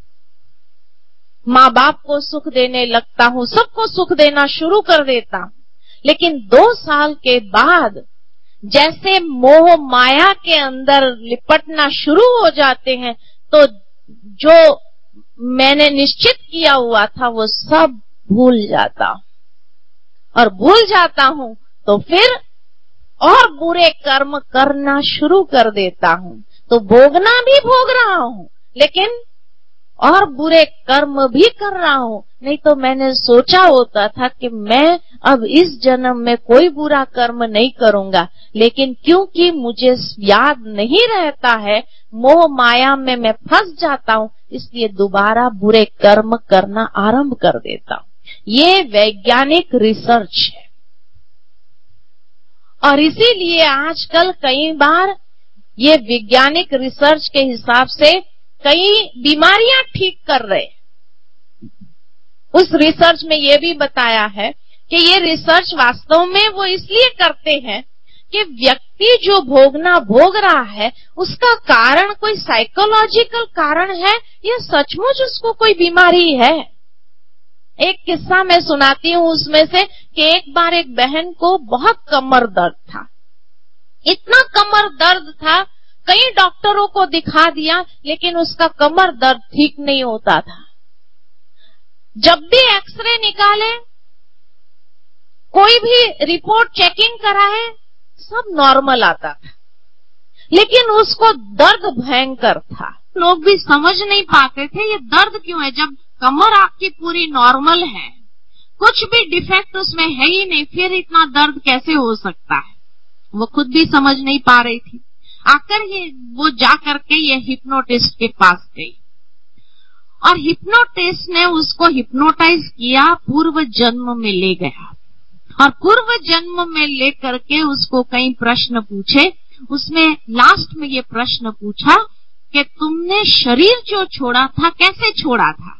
S1: माँ बाप को सुख देने लगता हूं, सबको सुख देना शुरू कर देता हूं। लेकिन 2 साल के बाद जैसे मोह माया के अंदर लिपटना शुरू हो जाते हैं तो जो मैंने निश्चित किया हुआ था वो सब भूल जाता हूं, और भूल जाता हूं तो फिर और बुरे कर्म करना शुरू कर देता हूं। तो भोगना भी भोग रहा हूं लेकिन और बुरे कर्म भी कर रहा हूं। नहीं तो मैंने सोचा होता था कि मैं अब इस जन्म में कोई बुरा कर्म नहीं करूंगा, लेकिन क्योंकि मुझे याद नहीं रहता है, मोह माया में मैं फंस जाता हूं, इसलिए दोबारा बुरे कर्म करना आरंभ कर देता हूं। ये वैज्ञानिक रिसर्च है। और इसीलिए आजकल कई बार ये वैज्ञानिक रिसर्च के हिसाब से कई बीमारियां ठीक कर रहे। उस रिसर्च में ये भी बताया है कि ये रिसर्च वास्तव में वो इसलिए करते हैं कि व्यक्ति जो भोगना भोग रहा है उसका कारण कोई साइकोलॉजिकल कारण है या सचमुच उसको कोई बीमारी है। एक किस्सा मैं सुनाती हूँ उसमें से कि एक बार एक बहन को बहुत कमर दर्द था, इतना कमर दर्द था, कई डॉक्टरों को दिखा दिया लेकिन उसका कमर दर्द ठीक नहीं होता था। जब भी एक्सरे निकाले, कोई भी रिपोर्ट चेकिंग कराए, सब नॉर्मल आता था, लेकिन उसको दर्द भयंकर था। लोग भी समझ नहीं पाते थे ये दर्द क्यों है, जब कमर आपकी पूरी नॉर्मल है, कुछ भी डिफेक्ट उसमें है ही नहीं, फिर इतना दर्द कैसे हो सकता है। वो खुद भी समझ नहीं पा रही थी। आकर वो जा करके ये हिप्नोटिस्ट के पास गई और हिप्नोटिस्ट ने उसको हिप्नोटाइज किया, पूर्व जन्म में ले गया और पूर्व जन्म में ले करके उसको कई प्रश्न पूछे। उसमें लास्ट में ये प्रश्न पूछा कि तुमने शरीर जो छोड़ा था कैसे छोड़ा था।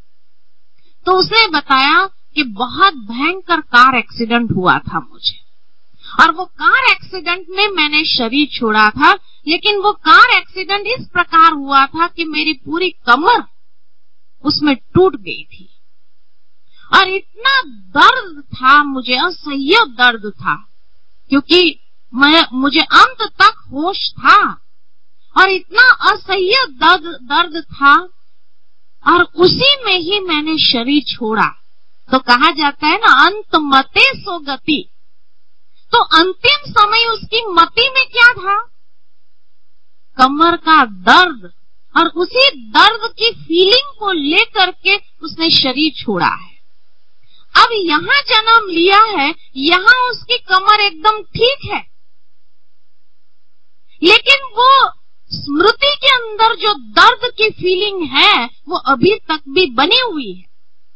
S1: तो उसने बताया कि बहुत भयंकर कार एक्सीडेंट हुआ था मुझे, और वो कार एक्सीडेंट में मैंने शरीर छोड़ा था, लेकिन वो कार एक्सीडेंट इस प्रकार हुआ था कि मेरी पूरी कमर उसमें टूट गई थी और इतना दर्द था मुझे, असह्य दर्द था, क्योंकि मुझे अंत तक होश था और इतना असह्य दर्द था, और उसी में ही मैंने शरीर छोड़ा। तो कहा जाता है ना, अंत मते सो गति। तो अंतिम समय उसकी मति में क्या था, कमर का दर्द, और उसी दर्द की फीलिंग को लेकर के उसने शरीर छोड़ा है। अब यहाँ जन्म लिया है, यहाँ उसकी कमर एकदम ठीक है, लेकिन वो स्मृति के अंदर जो दर्द की फीलिंग है वो अभी तक भी बनी हुई है।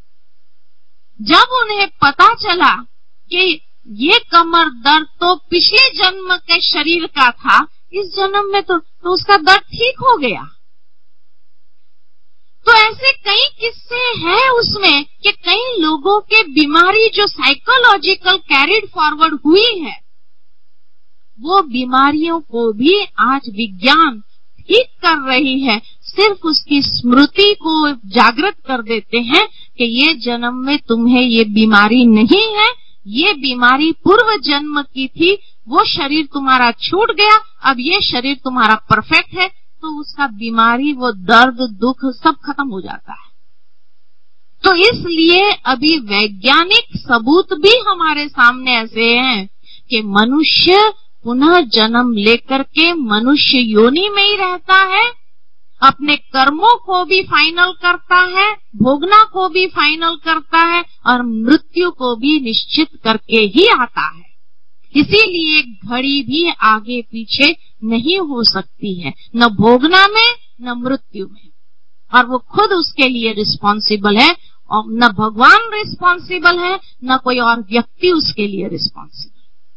S1: जब उन्हें पता चला कि ये कमर दर्द तो पिछले जन्म के शरीर का था, इस जन्म में तो उसका दर्द ठीक हो गया।
S2: तो ऐसे कई किस्से हैं उसमें कि कई लोगों के बीमारी जो साइकोलॉजिकल कैरिड फॉरवर्ड हुई है, वो बीमारियों को भी आज विज्ञान ठीक कर रही है। सिर्फ उसकी स्मृति को जागृत कर देते हैं कि ये जन्म में तुम्हें ये बीमारी नहीं है, ये बीमारी पूर्व जन्म की थी, वो शरीर तुम्हारा छूट गया, अब ये शरीर तुम्हारा परफेक्ट है, तो उसका बीमारी, वो दर्द, दुख सब खत्म हो जाता है। तो इसलिए अभी वैज्ञानिक सबूत भी हमारे सामने ऐसे हैं कि मनुष्य पुनः जन्म लेकर के मनुष्य योनि में ही रहता है, अपने कर्मों को भी फाइनल करता है, भोगना को भी फाइनल करता है और मृत्यु को भी निश्चित करके ही आता है। इसीलिए घड़ी भी आगे पीछे नहीं हो सकती है, न भोगना में न मृत्यु में, और वो खुद उसके लिए रिस्पॉन्सिबल है, और न भगवान रिस्पॉन्सिबल है, न कोई और व्यक्ति उसके लिए रिस्पॉन्सिबल।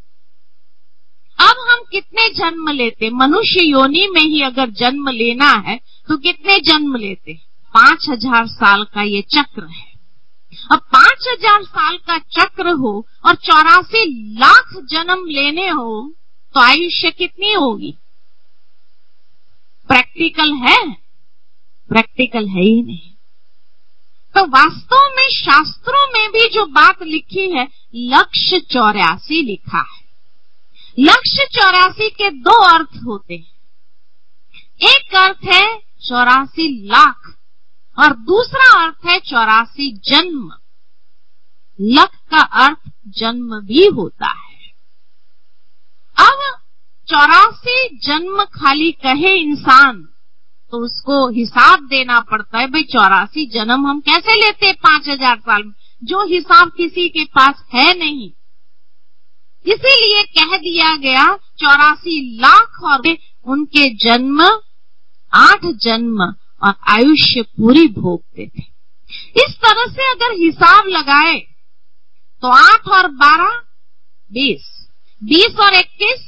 S2: अब हम कितने जन्म लेते? मनुष्य योनि में ही अगर जन्म लेना है तो कितने जन्म लेते? 5000 साल का ये चक्र है। अब 5000 साल का चक्र हो और 84 लाख जन्म लेने हो तो आयुष्य कितनी होगी? प्रैक्टिकल है? प्रैक्टिकल है ही नहीं। तो वास्तव में शास्त्रों में भी जो बात लिखी है, लक्ष्य 84 लिखा है। लक्ष्य 84 के दो अर्थ होते हैं। एक अर्थ है 84 लाख और दूसरा अर्थ है 84 जन्म। लख का अर्थ जन्म भी होता है। अब 84 जन्म खाली कहे इंसान तो उसको हिसाब देना पड़ता है। भाई 84 जन्म हम कैसे लेते 5000 साल में, जो हिसाब किसी के पास है नहीं। इसीलिए कह दिया गया 84 लाख और उनके जन्म 8 जन्म और आयुष्य पूरी भोगते थे। इस तरह से अगर हिसाब लगाए तो 8 और 12 20, 20 और 21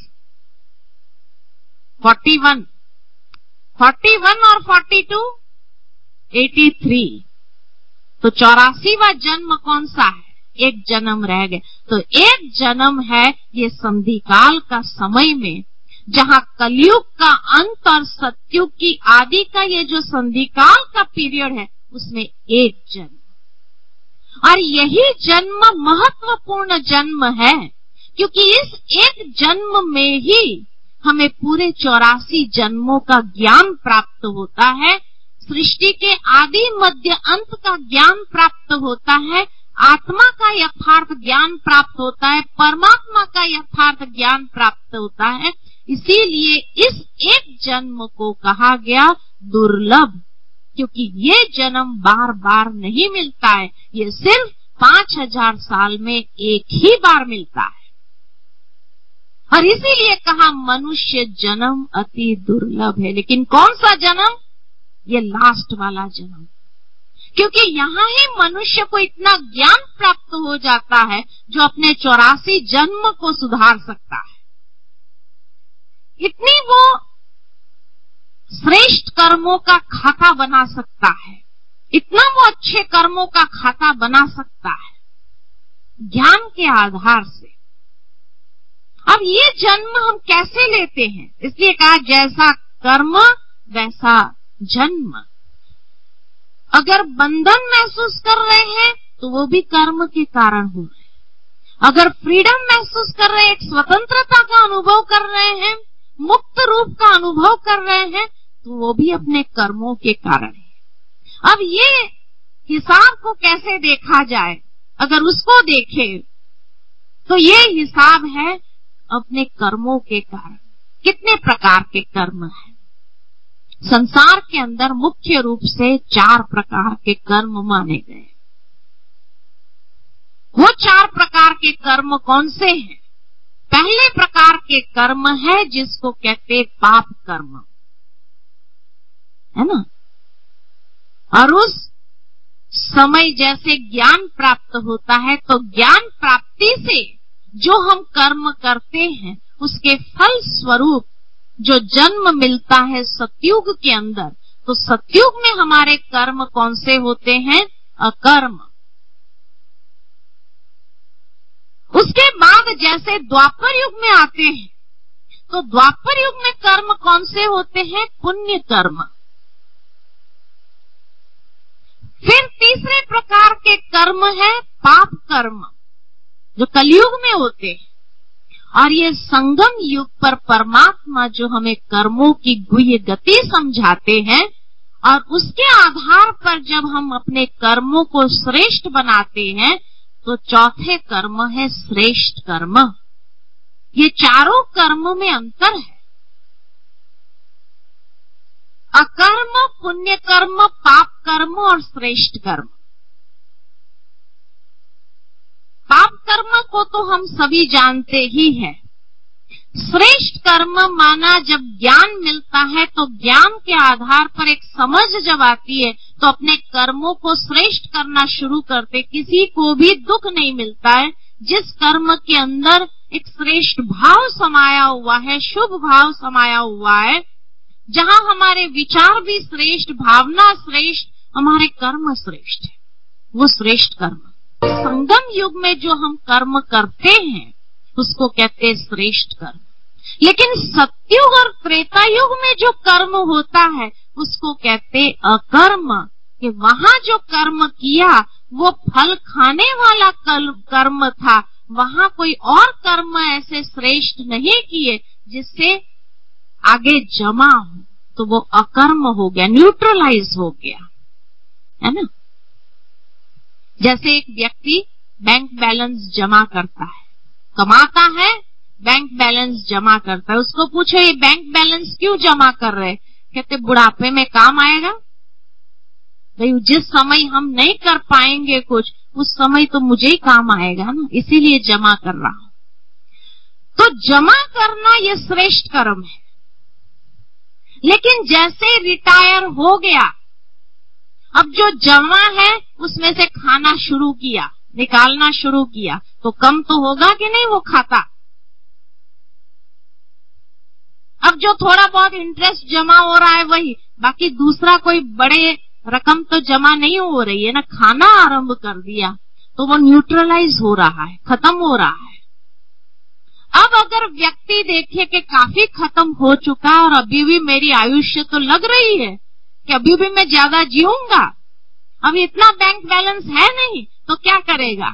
S2: 41, 41 और 42 83। तो 84वां जन्म कौन सा है? एक जन्म रह गए। तो एक जन्म है ये संधिकाल का समय में, जहाँ कलयुग का अंत और सतयुग की आदि का ये जो संधिकाल का पीरियड है, उसमें एक जन्म। और यही जन्म महत्वपूर्ण जन्म है, क्योंकि इस एक जन्म में ही हमें पूरे 84 जन्मों का ज्ञान प्राप्त होता है। सृष्टि के आदि मध्य अंत का ज्ञान प्राप्त होता है, आत्मा का यथार्थ ज्ञान प्राप्त होता है, परमात्मा का यथार्थ ज्ञान प्राप्त होता है। इसीलिए इस एक जन्म को कहा गया दुर्लभ, क्योंकि ये जन्म बार बार नहीं मिलता है, ये सिर्फ 5000 साल में एक ही बार मिलता है। और इसीलिए कहा मनुष्य जन्म अति दुर्लभ है। लेकिन कौन सा जन्म? ये लास्ट वाला जन्म, क्योंकि यहाँ ही मनुष्य को इतना ज्ञान प्राप्त हो जाता है जो अपने 84 जन्म को सुधार सकता है। इतनी वो श्रेष्ठ कर्मों का खाता बना सकता है, इतना वो अच्छे कर्मों का खाता बना सकता है ज्ञान के आधार से। अब ये जन्म हम कैसे लेते हैं? इसलिए कहा जैसा कर्म वैसा जन्म। अगर बंधन महसूस कर रहे हैं तो वो भी कर्म के कारण हो रहे हैं। अगर फ्रीडम महसूस कर रहे हैं, एक स्वतंत्रता का अनुभव कर रहे हैं, मुक्त रूप का अनुभव कर रहे हैं, तो वो भी अपने कर्मों के कारण है। अब ये हिसाब को कैसे देखा जाए? अगर उसको देखें तो ये हिसाब है अपने कर्मों के कारण। कितने प्रकार के कर्म हैं संसार के अंदर? मुख्य रूप से 4 प्रकार के कर्म माने गए। वो 4 प्रकार के कर्म कौन से हैं? पहले प्रकार के कर्म है जिसको कहते पाप कर्म, है ना। और उस समय जैसे ज्ञान प्राप्त होता है तो ज्ञान प्राप्ति से जो हम कर्म करते हैं उसके फल स्वरूप जो जन्म मिलता है सतयुग के अंदर, तो सतयुग में हमारे कर्म कौन से होते हैं? अकर्म। उसके बाद जैसे द्वापर युग में आते हैं, तो द्वापर युग में कर्म कौन से होते हैं? पुण्य कर्म। फिर तीसरे प्रकार के कर्म है पाप कर्म, जो कलयुग में होते हैं। और ये संगम युग पर परमात्मा जो हमें कर्मों की गुह्य गति समझाते हैं, और उसके आधार पर जब हम अपने कर्मों को श्रेष्ठ बनाते हैं, तो चौथे कर्म है श्रेष्ठ कर्म। ये चारों कर्मों में अंतर है। अकर्म, पुण्य कर्म, पाप कर्म और श्रेष्ठ कर्म। पाप कर्म को तो हम सभी जानते ही हैं। श्रेष्ठ कर्म माना जब ज्ञान मिलता है, तो ज्ञान के आधार पर एक समझ जब आती है, तो अपने कर्मों को श्रेष्ठ करना शुरू करते। किसी को भी दुख नहीं मिलता है जिस कर्म के अंदर एक श्रेष्ठ भाव समाया हुआ है, शुभ भाव समाया हुआ है। जहाँ हमारे विचार भी श्रेष्ठ, भावना श्रेष्ठ, हमारे कर्म श्रेष्ठ है, वो श्रेष्ठ कर्म। संगम युग में जो हम कर्म करते हैं उसको कहते हैं श्रेष्ठ कर्म। लेकिन सतयुग और त्रेता युग में जो कर्म होता है उसको कहते अकर्म, कि वहाँ जो कर्म किया वो फल खाने वाला कर्म था। वहाँ कोई और कर्म ऐसे श्रेष्ठ नहीं किए जिससे आगे जमा हो, तो वो अकर्म हो गया, न्यूट्रलाइज हो गया, है ना। जैसे एक व्यक्ति बैंक बैलेंस जमा करता है, कमाता है, बैंक बैलेंस जमा करता है। उसको पूछो ये बैंक बैलेंस क्यों जमा कर रहे? कहते बुढ़ापे में काम आएगा। भाई जिस समय हम नहीं कर पाएंगे कुछ, उस समय तो मुझे ही काम आएगा ना, इसीलिए जमा कर रहा हूं। तो जमा करना ये श्रेष्ठ कर्म है। लेकिन जैसे रिटायर हो गया, अब जो जमा है उसमें से खाना शुरू किया, निकालना शुरू किया, तो कम तो होगा कि नहीं वो खाता। अब जो थोड़ा बहुत इंटरेस्ट जमा हो रहा है वही, बाकी दूसरा कोई बड़े रकम तो जमा नहीं हो रही है ना, खाना आरंभ कर दिया, तो वो न्यूट्रलाइज हो रहा है, खत्म हो रहा है। अब अगर व्यक्ति देखे कि काफी खत्म हो चुका और अभी भी मेरी आयुष्य तो लग रही है कि अभी भी मैं ज्यादा जीऊंगा, अब इतना बैंक बैलेंस है नहीं, तो क्या करेगा?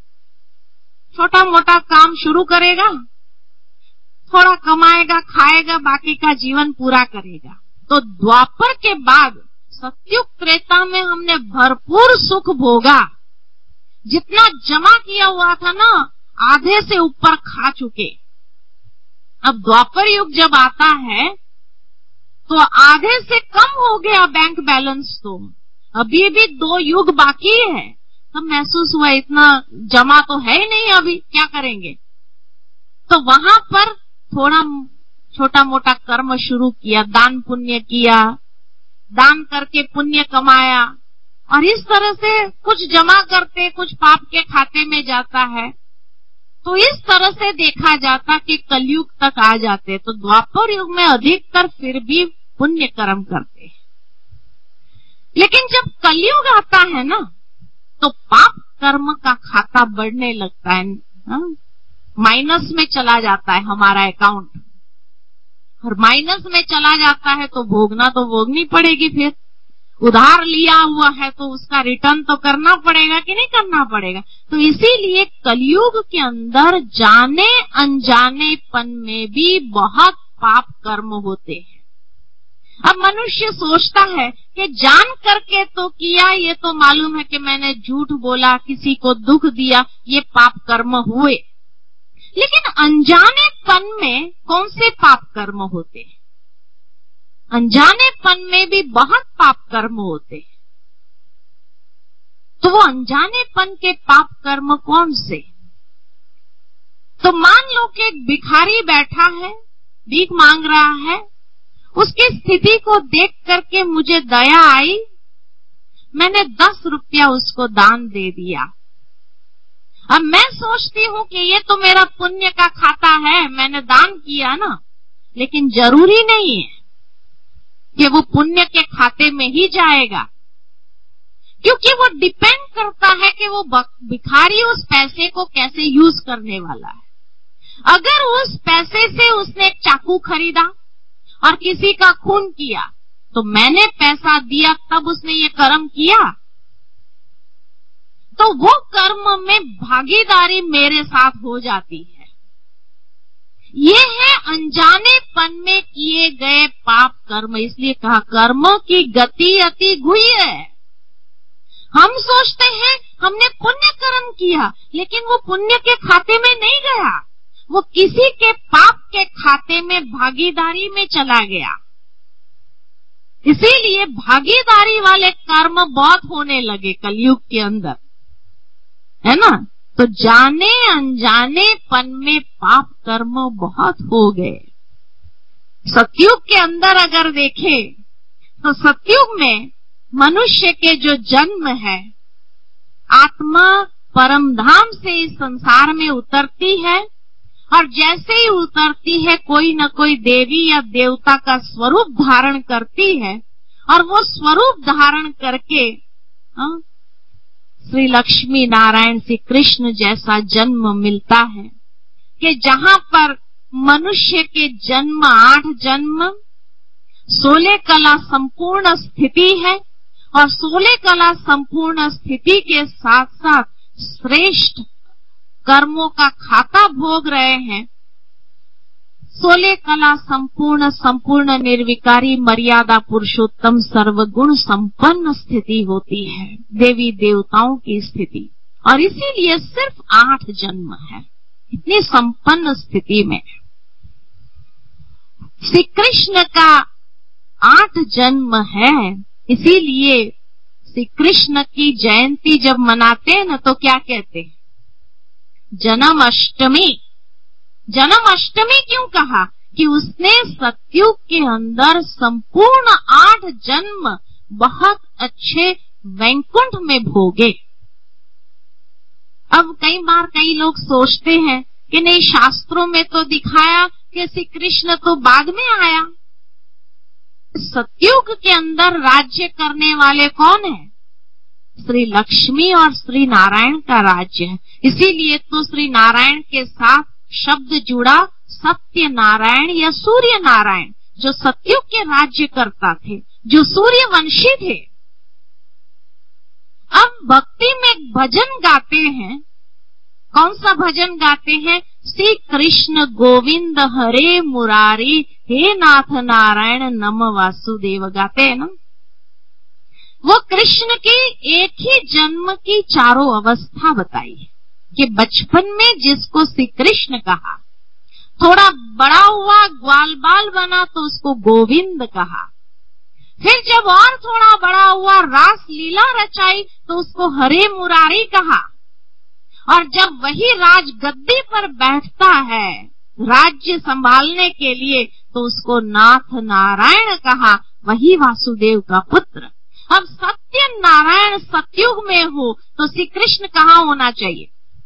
S2: छोटा मोटा काम शुरू करेगा, थोड़ा कमाएगा, खाएगा, बाकी का जीवन पूरा करेगा। तो द्वापर के बाद सतयुग त्रेता में हमने भरपूर सुख भोगा। जितना जमा किया हुआ था ना, आधे से ऊपर खा चुके। अब द्वापर युग जब आता है तो आधे से कम हो गया बैंक बैलेंस। तो अभी भी 2 युग बाकी है। तब महसूस हुआ इतना जमा तो है ही नहीं, अभी क्या करेंगे। तो वहां पर थोड़ा छोटा मोटा कर्म शुरू किया, दान पुण्य किया, दान करके पुण्य कमाया, और इस तरह से कुछ जमा करते, कुछ पाप के खाते में जाता है। तो इस तरह से देखा जाता कि कलयुग तक आ जाते, तो द्वापर युग में अधिकतर फिर भी पुण्य कर्म करते हैं। लेकिन जब कलयुग आता है ना, तो पाप कर्म का खाता बढ़ने लगता है, माइनस में चला जाता है हमारा अकाउंट, और माइनस में चला जाता है तो भोगना तो भोगनी पड़ेगी। फिर उधार लिया हुआ है तो उसका रिटर्न तो करना पड़ेगा कि नहीं करना पड़ेगा। तो इसीलिए कलयुग के अंदर जाने अनजानेपन में भी बहुत पाप कर्म होते हैं। अब मनुष्य सोचता है कि जान करके तो किया, ये तो मालूम है कि मैंने झूठ बोला, किसी को दुख दिया, ये पाप कर्म हुए। लेकिन अनजानेपन में कौन से पाप कर्म होते हैं? अनजानेपन में भी बहुत पाप कर्म होते हैं। तो वो अनजानेपन के पाप कर्म कौन से? तो मान लो कि एक भिखारी बैठा है, भीख मांग रहा है, उसकी स्थिति को देख करके मुझे दया आई, मैंने 10 रुपया उसको दान दे दिया। अब मैं सोचती हूँ कि ये तो मेरा पुण्य का खाता है, मैंने दान किया ना, लेकिन जरूरी नहीं है। कि वो पुण्य के खाते में ही जाएगा, क्योंकि वो डिपेंड करता है कि वो भिखारी उस पैसे को कैसे यूज करने वाला है। अगर उस पैसे से उसने एक चाकू खरीदा और किसी का खून किया, तो मैंने पैसा दिया तब उसने ये कर्म किया, तो वो कर्म में भागीदारी मेरे साथ हो जाती है। ये है अनजानेपन में किए गए पाप कर्म। इसलिए कहा कर्मों की गति अति गुह्य है। हम सोचते हैं हमने पुण्य कर्म किया, लेकिन वो पुण्य के खाते में नहीं गया, वो किसी के पाप के खाते में भागीदारी में चला गया। इसीलिए भागीदारी वाले कर्म बहुत होने लगे कलयुग के अंदर, है ना। तो जाने अनजाने पन में पाप कर्म बहुत हो गए। सतयुग के अंदर अगर देखें तो सतयुग में मनुष्य के जो जन्म है, आत्मा परम धाम से इस संसार में उतरती है, और जैसे ही उतरती है कोई न कोई देवी या देवता का स्वरूप धारण करती है, और वो स्वरूप धारण करके श्री लक्ष्मी नारायण श्री कृष्ण जैसा जन्म मिलता है, कि जहाँ पर मनुष्य के जन्म 8 जन्म 16 कला संपूर्ण स्थिति है, और 16 कला संपूर्ण स्थिति के साथ साथ श्रेष्ठ कर्मों का खाता भोग रहे हैं। 16 कला संपूर्ण निर्विकारी मर्यादा पुरुषोत्तम सर्वगुण संपन्न स्थिति होती है, देवी देवताओं की स्थिति, और इसीलिए सिर्फ 8 जन्म है इतनी संपन्न स्थिति में। श्री कृष्ण का 8 जन्म है, इसीलिए श्री कृष्ण की जयंती जब मनाते हैं ना, तो क्या कहते हैं? जन्माष्टमी। जन्माष्टमी क्यों कहा? कि उसने सतयुग के अंदर संपूर्ण 8 जन्म बहुत अच्छे वैकुंठ में भोगे। अब कई बार कई लोग सोचते हैं कि नहीं, शास्त्रों में तो दिखाया कि श्री कृष्ण तो बाद में आया। सतयुग के अंदर राज्य करने वाले कौन है? श्री लक्ष्मी और श्री नारायण का राज्य है। इसीलिए तो श्री नारायण के साथ शब्द जुड़ा सत्य नारायण या सूर्य नारायण, जो सतयुग के राज्य करता थे, जो सूर्यवंशी थे। अब भक्ति में भजन गाते हैं। कौन सा भजन गाते हैं? श्री कृष्ण गोविंद हरे मुरारी, हे नाथ नारायण नम वासुदेव गाते हैं ना। वो कृष्ण की एक ही जन्म की चारों अवस्था बताई है, कि बचपन में जिसको श्री कृष्ण कहा, थोड़ा बड़ा हुआ ग्वाल बाल बना तो उसको गोविंद कहा, फिर जब और थोड़ा बड़ा हुआ रास लीला रचाई तो उसको हरे मुरारी कहा, और जब वही राज गद्दी पर बैठता है राज्य संभालने के लिए तो उसको नाथ नारायण कहा, वही वासुदेव का पुत्र। अब सत्य नारायण सतयुग में हो तो श्री कृष्ण कहाँ होना चाहिए?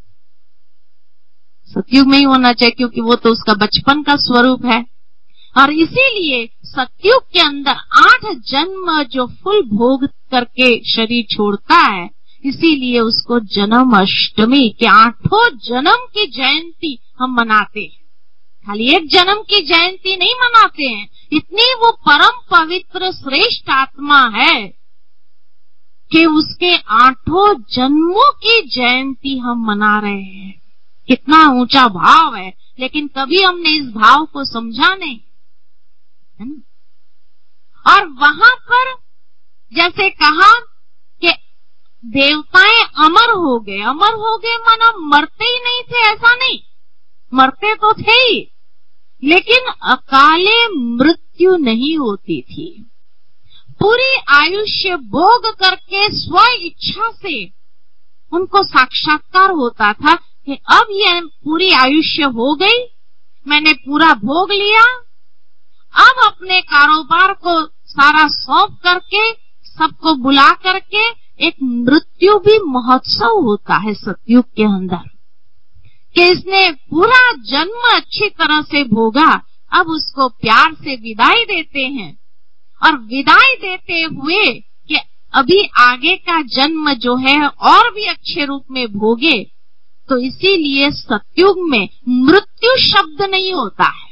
S2: सतयुग में ही होना चाहिए, क्योंकि वो तो उसका बचपन का स्वरूप है। और इसीलिए सतयुग के अंदर 8 जन्म जो फुल भोग करके शरीर छोड़ता है, इसीलिए उसको जन्माष्टमी के 8 जन्म की जयंती हम मनाते हैं। खाली एक जन्म की जयंती नहीं मनाते हैं, इतनी वो परम पवित्र श्रेष्ठ आत्मा है कि उसके 8 जन्मों की जयंती हम मना रहे हैं। कितना ऊंचा भाव है, लेकिन कभी हमने इस भाव को समझा नहीं, है ना। और वहां पर जैसे कहा कि देवताएं अमर हो गए। अमर हो गए माना मरते ही नहीं थे, ऐसा नहीं, मरते तो थे ही, लेकिन अकाले मृत्यु नहीं होती थी। पूरी आयुष्य भोग करके स्व इच्छा से उनको साक्षात्कार होता था कि अब ये पूरी आयुष्य हो गई, मैंने पूरा भोग लिया, अब अपने कारोबार को सारा सौंप करके सबको बुला करके एक मृत्यु भी महोत्सव होता है सतयुग के अंदर, कि इसने पूरा जन्म अच्छी तरह से भोगा, अब उसको प्यार से विदाई देते हैं। और विदाई देते हुए कि अभी आगे का जन्म जो है और भी अच्छे रूप में भोगे, तो इसीलिए सतयुग में मृत्यु शब्द नहीं होता है,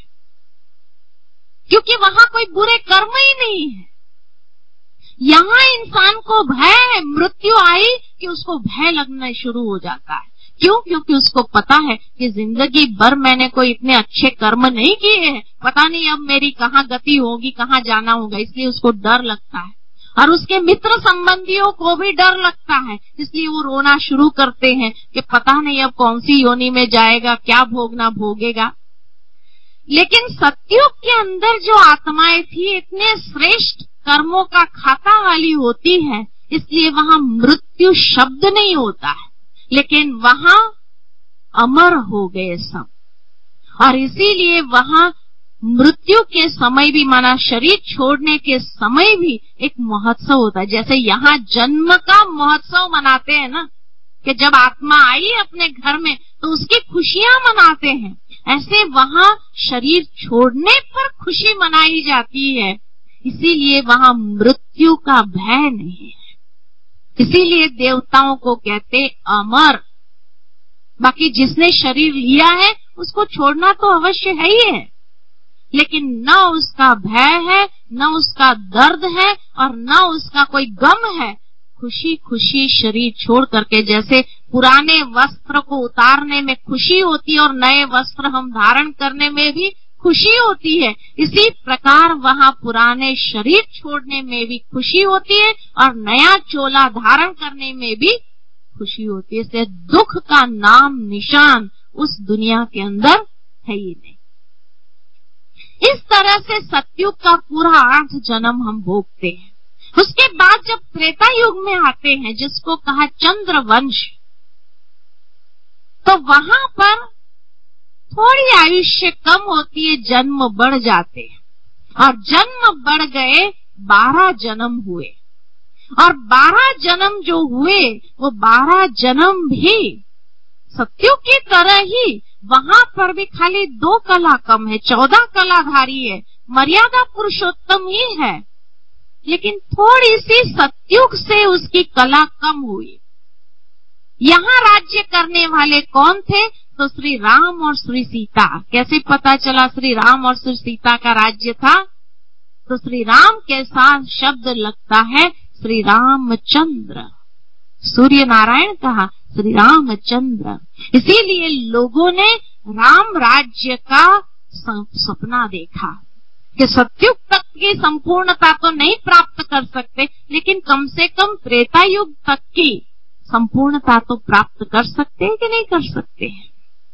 S2: क्योंकि वहां कोई बुरे कर्म ही नहीं है। यहाँ इंसान को भय है, मृत्यु आई कि उसको भय लगना शुरू हो जाता है। क्यों? क्योंकि उसको पता है कि जिंदगी भर मैंने कोई इतने अच्छे कर्म नहीं किए हैं, पता नहीं अब मेरी कहाँ गति होगी, कहाँ जाना होगा, इसलिए उसको डर लगता है। और उसके मित्र संबंधियों को भी डर लगता है, इसलिए वो रोना शुरू करते हैं कि पता नहीं अब कौन सी योनि में जाएगा, क्या भोगना भोगेगा। लेकिन सतयुग के अंदर जो आत्माएं थी इतने श्रेष्ठ कर्मों का खाता वाली होती है, इसलिए वहां मृत्यु शब्द नहीं होता है, लेकिन वहां अमर हो गए सब। और इसीलिए वहां मृत्यु के समय भी, माना शरीर छोड़ने के समय भी एक महोत्सव होता है। जैसे यहाँ जन्म का महोत्सव मनाते हैं ना, कि जब आत्मा आई अपने घर में तो उसकी खुशियां मनाते हैं, ऐसे वहां शरीर छोड़ने पर खुशी मनाई जाती है। इसीलिए वहां मृत्यु का भय नहीं है, इसीलिए देवताओं को कहते अमर। बाकी जिसने शरीर लिया है उसको छोड़ना तो अवश्य है ही है, लेकिन न उसका भय है, न उसका दर्द है, और न उसका कोई गम है। खुशी खुशी शरीर छोड़ करके, जैसे पुराने वस्त्र को उतारने में खुशी होती है और नए वस्त्र हम धारण करने में भी खुशी होती है, इसी प्रकार वहाँ पुराने शरीर छोड़ने में भी खुशी होती है और नया चोला धारण करने में भी खुशी होती है। इसलिए दुख का नाम निशान उस दुनिया के अंदर है ही नहीं। इस तरह से सतयुग का पूरा 8 जन्म हम भोगते हैं। उसके बाद जब त्रेता युग में आते हैं, जिसको कहा चंद्रवंश, तो वहां पर थोड़ी आयुष्य कम होती है, जन्म बढ़ जाते हैं, और जन्म बढ़ गए 12 जन्म हुए। और 12 जन्म जो हुए वो 12 जन्म भी सतयुग की तरह ही वहां पर भी खाली 2 कला कम है, 14 कलाधारी है, मर्यादा पुरुषोत्तम ही है, लेकिन थोड़ी सी सतयुग से उसकी कला कम हुई। यहाँ राज्य करने वाले कौन थे? तो श्री राम और श्री सीता। कैसे पता चला श्री राम और श्री सीता का राज्य था? तो श्री राम के साथ शब्द लगता है श्री रामचंद्र, सूर्य नारायण कहा श्री रामचंद्र। इसीलिए लोगों ने राम राज्य का सपना देखा कि सतयुग तक की संपूर्णता तो नहीं प्राप्त कर सकते, लेकिन कम से कम त्रेता युग तक की संपूर्णता तो प्राप्त कर सकते हैं कि नहीं कर सकते हैं।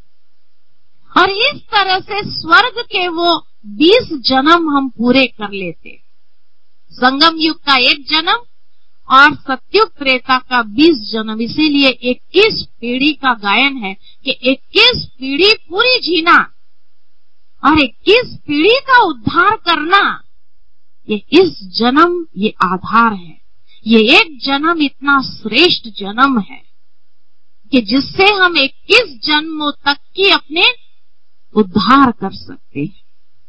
S2: और इस तरह से स्वर्ग के वो 20 जन्म हम पूरे कर लेते। संगम युग का 1 जन्म और सतयुग त्रेता का 20 जन्म। इसीलिए 21 पीढ़ी का गायन है कि 21 पीढ़ी पूरी जीना और 21 पीढ़ी का उद्धार करना, ये इस जन्म ये आधार है। ये 1 जन्म इतना श्रेष्ठ जन्म है कि जिससे हम 21 जन्मों तक की अपने उद्धार कर सकते हैं।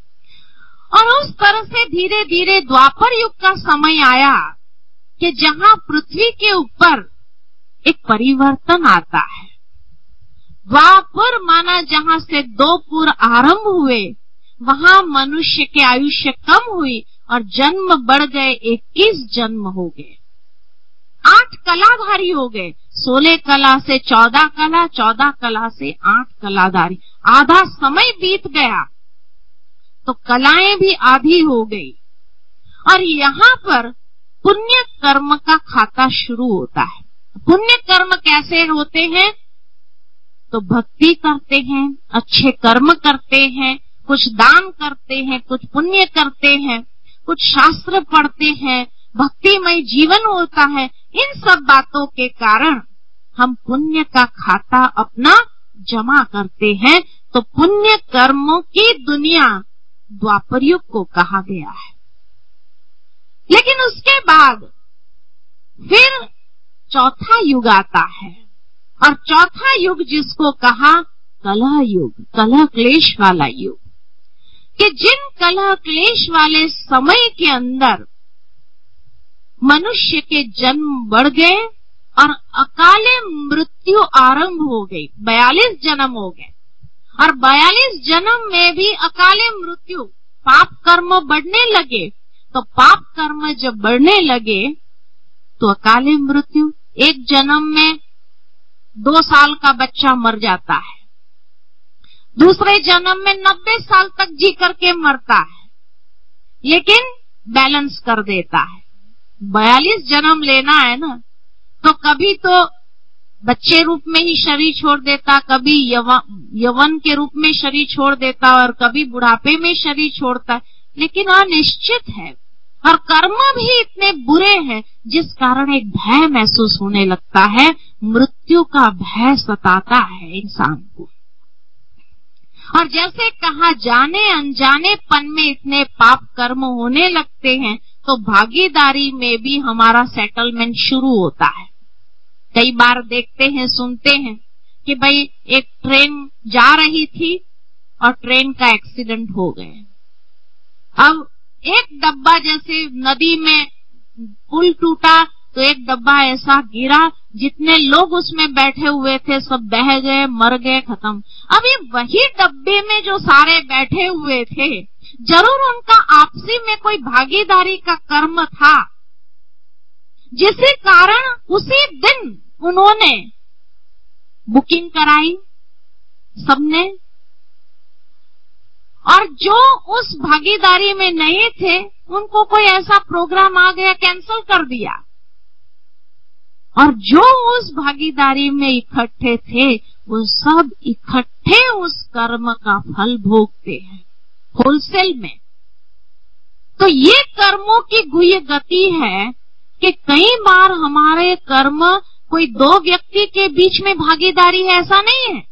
S2: और उस तरह से धीरे धीरे द्वापर युग का समय आया कि जहाँ पृथ्वी के ऊपर एक परिवर्तन आता है। द्वापर माना जहाँ से 2 पुर आरंभ हुए, वहाँ मनुष्य के आयुष्य कम हुई और जन्म बढ़ गए, 21 जन्म हो गए, 8 कलाधारी हो गए, 16 कला से 14 कला, 14 कला से 8 कलाधारी। आधा समय बीत गया तो कलाएं भी आधी हो गई। और यहाँ पर पुण्य कर्म का खाता शुरू होता है। पुण्य कर्म कैसे होते हैं? तो भक्ति करते हैं, अच्छे कर्म करते हैं, कुछ दान करते हैं, कुछ पुण्य करते हैं, कुछ शास्त्र पढ़ते हैं, भक्तिमय जीवन होता है। इन सब बातों के कारण हम पुण्य का खाता अपना जमा करते हैं। तो पुण्य कर्मों की दुनिया द्वापर युग को कहा गया है। लेकिन उसके बाद फिर चौथा युग आता है, और चौथा युग जिसको कहा कलह युग, कलह क्लेश वाला युग, कि जिन कलह क्लेश वाले समय के अंदर मनुष्य के जन्म बढ़ गए और अकाले मृत्यु आरंभ हो गई। 42 जन्म हो गए और 42 जन्म में भी अकाले मृत्यु, पाप कर्म बढ़ने लगे। तो पाप कर्म जब बढ़ने लगे तो अकाले मृत्यु, एक जन्म में 2 साल का बच्चा मर जाता है, दूसरे जन्म में 90 साल तक जी करके मरता है, लेकिन बैलेंस कर देता है। 42 जन्म लेना है ना, तो कभी तो बच्चे रूप में ही शरीर छोड़ देता, कभी यवन के रूप में शरीर छोड़ देता और कभी बुढ़ापे में शरीर छोड़ता है, लेकिन अनिश्चित है। और कर्म भी इतने बुरे हैं जिस कारण एक भय महसूस होने लगता है, मृत्यु का भय सताता है इंसान को। और जैसे कहा, जाने अनजाने पन में इतने पाप कर्म होने लगते हैं तो भागीदारी में भी हमारा सेटलमेंट शुरू होता है। कई बार देखते हैं, सुनते हैं कि भाई एक ट्रेन जा रही थी और ट्रेन का एक्सीडेंट हो गया। अब एक डब्बा, जैसे नदी में पुल टूटा तो एक डब्बा ऐसा गिरा, जितने लोग उसमें बैठे हुए थे सब बह गए, मर गए, खत्म। अब ये वही डब्बे में जो सारे बैठे हुए थे, जरूर उनका आपसी में कोई भागीदारी का कर्म था, जिसके कारण उसी दिन उन्होंने बुकिंग कराई सबने, और जो उस भागीदारी में नहीं थे उनको कोई ऐसा प्रोग्राम आ गया, कैंसिल कर दिया। और जो उस भागीदारी में इकट्ठे थे वो सब इकट्ठे उस कर्म का फल भोगते हैं होलसेल में। तो ये कर्मों की गुह्य गति है कि कई बार हमारे कर्म कोई 2 व्यक्ति के बीच में भागीदारी है, ऐसा नहीं है।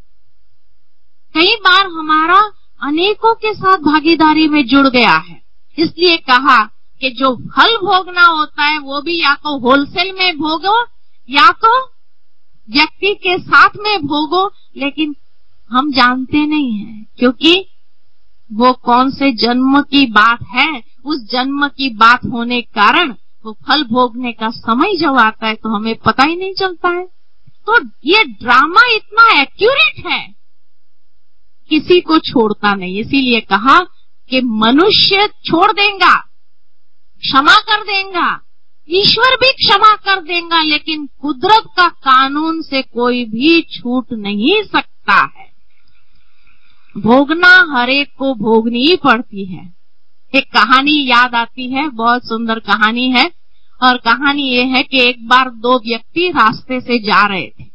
S2: कई बार हमारा अनेकों के साथ भागीदारी में जुड़ गया है। इसलिए कहा कि जो फल भोगना होता है वो भी या तो होलसेल में भोगो या तो व्यक्ति के साथ में भोगो, लेकिन हम जानते नहीं हैं, क्योंकि वो कौन से जन्म की बात है, उस जन्म की बात होने के कारण वो फल भोगने का समय जब आता है तो हमें पता ही नहीं चलता है। तो ये ड्रामा इतना एक्यूरेट है, किसी को छोड़ता नहीं। इसीलिए कहा कि मनुष्य छोड़ देगा, क्षमा कर देगा, ईश्वर भी क्षमा कर देगा, लेकिन कुदरत का कानून से कोई भी छूट नहीं सकता है। भोगना हर एक को भोगनी ही पड़ती है। एक कहानी याद आती है, बहुत सुंदर कहानी है, और कहानी ये है कि एक बार 2 व्यक्ति रास्ते से जा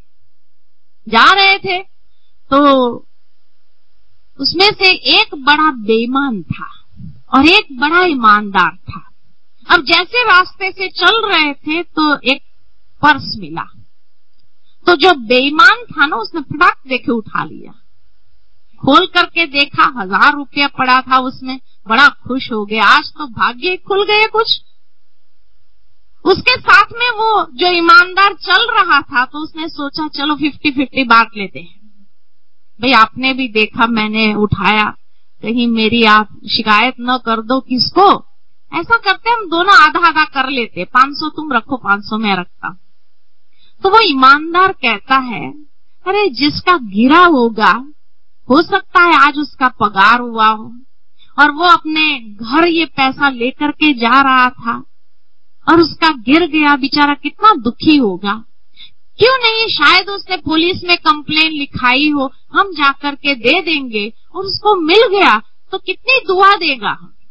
S2: रहे थे तो उसमें से एक बड़ा बेईमान था और एक बड़ा ईमानदार था। अब जैसे रास्ते से चल रहे थे तो एक पर्स मिला, तो जो बेईमान था ना उसने फटाक देके उठा लिया, खोल करके देखा 1000 रुपया पड़ा था उसमें, बड़ा खुश हो गया, आज तो भाग्य खुल गए कुछ। उसके साथ में वो जो ईमानदार चल रहा था तो उसने सोचा चलो 50-50 बांट लेते हैं। भाई आपने भी देखा मैंने उठाया, कहीं मेरी आप शिकायत न कर दो किसको, ऐसा करते हम दोनों आधा आधा कर लेते, 500 तुम रखो 500 मैं रखता। तो वो ईमानदार कहता है, अरे जिसका गिरा होगा हो सकता है आज उसका पगार हुआ हो और वो अपने घर ये पैसा लेकर के जा रहा था और उसका गिर गया, बेचारा कितना दुखी होगा। क्यों नहीं शायद उसने पुलिस में कंप्लेन लिखाई हो, हम जाकर के दे देंगे और उसको मिल गया तो कितनी दुआ देगा।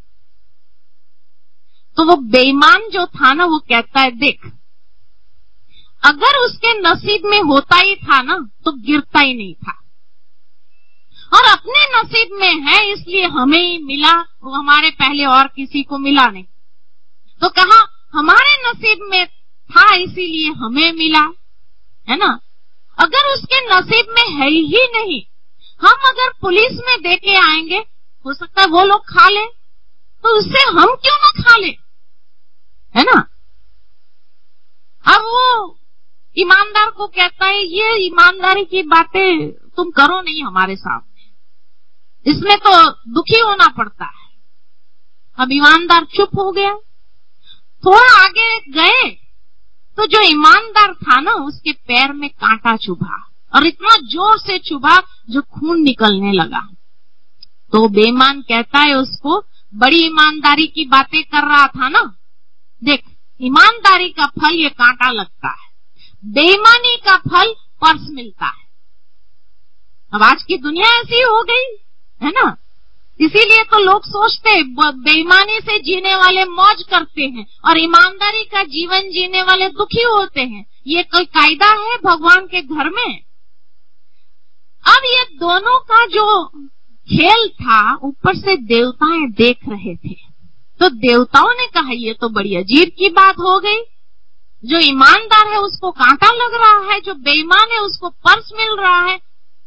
S2: तो वो बेईमान जो था ना वो कहता है, देख अगर उसके नसीब में होता ही था ना तो गिरता ही नहीं था, और अपने नसीब में है इसलिए हमें ही मिला, वो हमारे पहले और किसी को मिला नहीं। तो कहा हमारे नसीब में था इसीलिए हमें मिला, है ना। अगर उसके नसीब में है ही नहीं, हम अगर पुलिस में दे के आएंगे हो सकता है वो लोग खा ले, तो उससे हम क्यों ना खा ले, है ना। अब वो ईमानदार को कहता है ये ईमानदारी की बातें तुम करो नहीं हमारे सामने, इसमें तो दुखी होना पड़ता है। अब ईमानदार चुप हो गया। थोड़ा आगे गए तो जो ईमानदार था ना, उसके पैर में कांटा चुभा और इतना जोर से चुभा जो खून निकलने लगा। तो बेईमान कहता है उसको, बड़ी ईमानदारी की बातें कर रहा था ना, देख ईमानदारी का फल ये कांटा लगता है, बेईमानी का फल पर्स मिलता है। अब आज की दुनिया ऐसी हो गई है ना, इसीलिए तो लोग सोचते बेईमानी से जीने वाले मौज करते हैं और ईमानदारी का जीवन जीने वाले दुखी होते हैं। ये कोई कायदा है भगवान के घर में? अब ये दोनों का जो खेल था, ऊपर से देवताएं देख रहे थे, तो देवताओं ने कहा ये तो बड़ी अजीब की बात हो गई, जो ईमानदार है उसको कांटा लग रहा है, जो बेईमान है उसको पर्स मिल रहा है।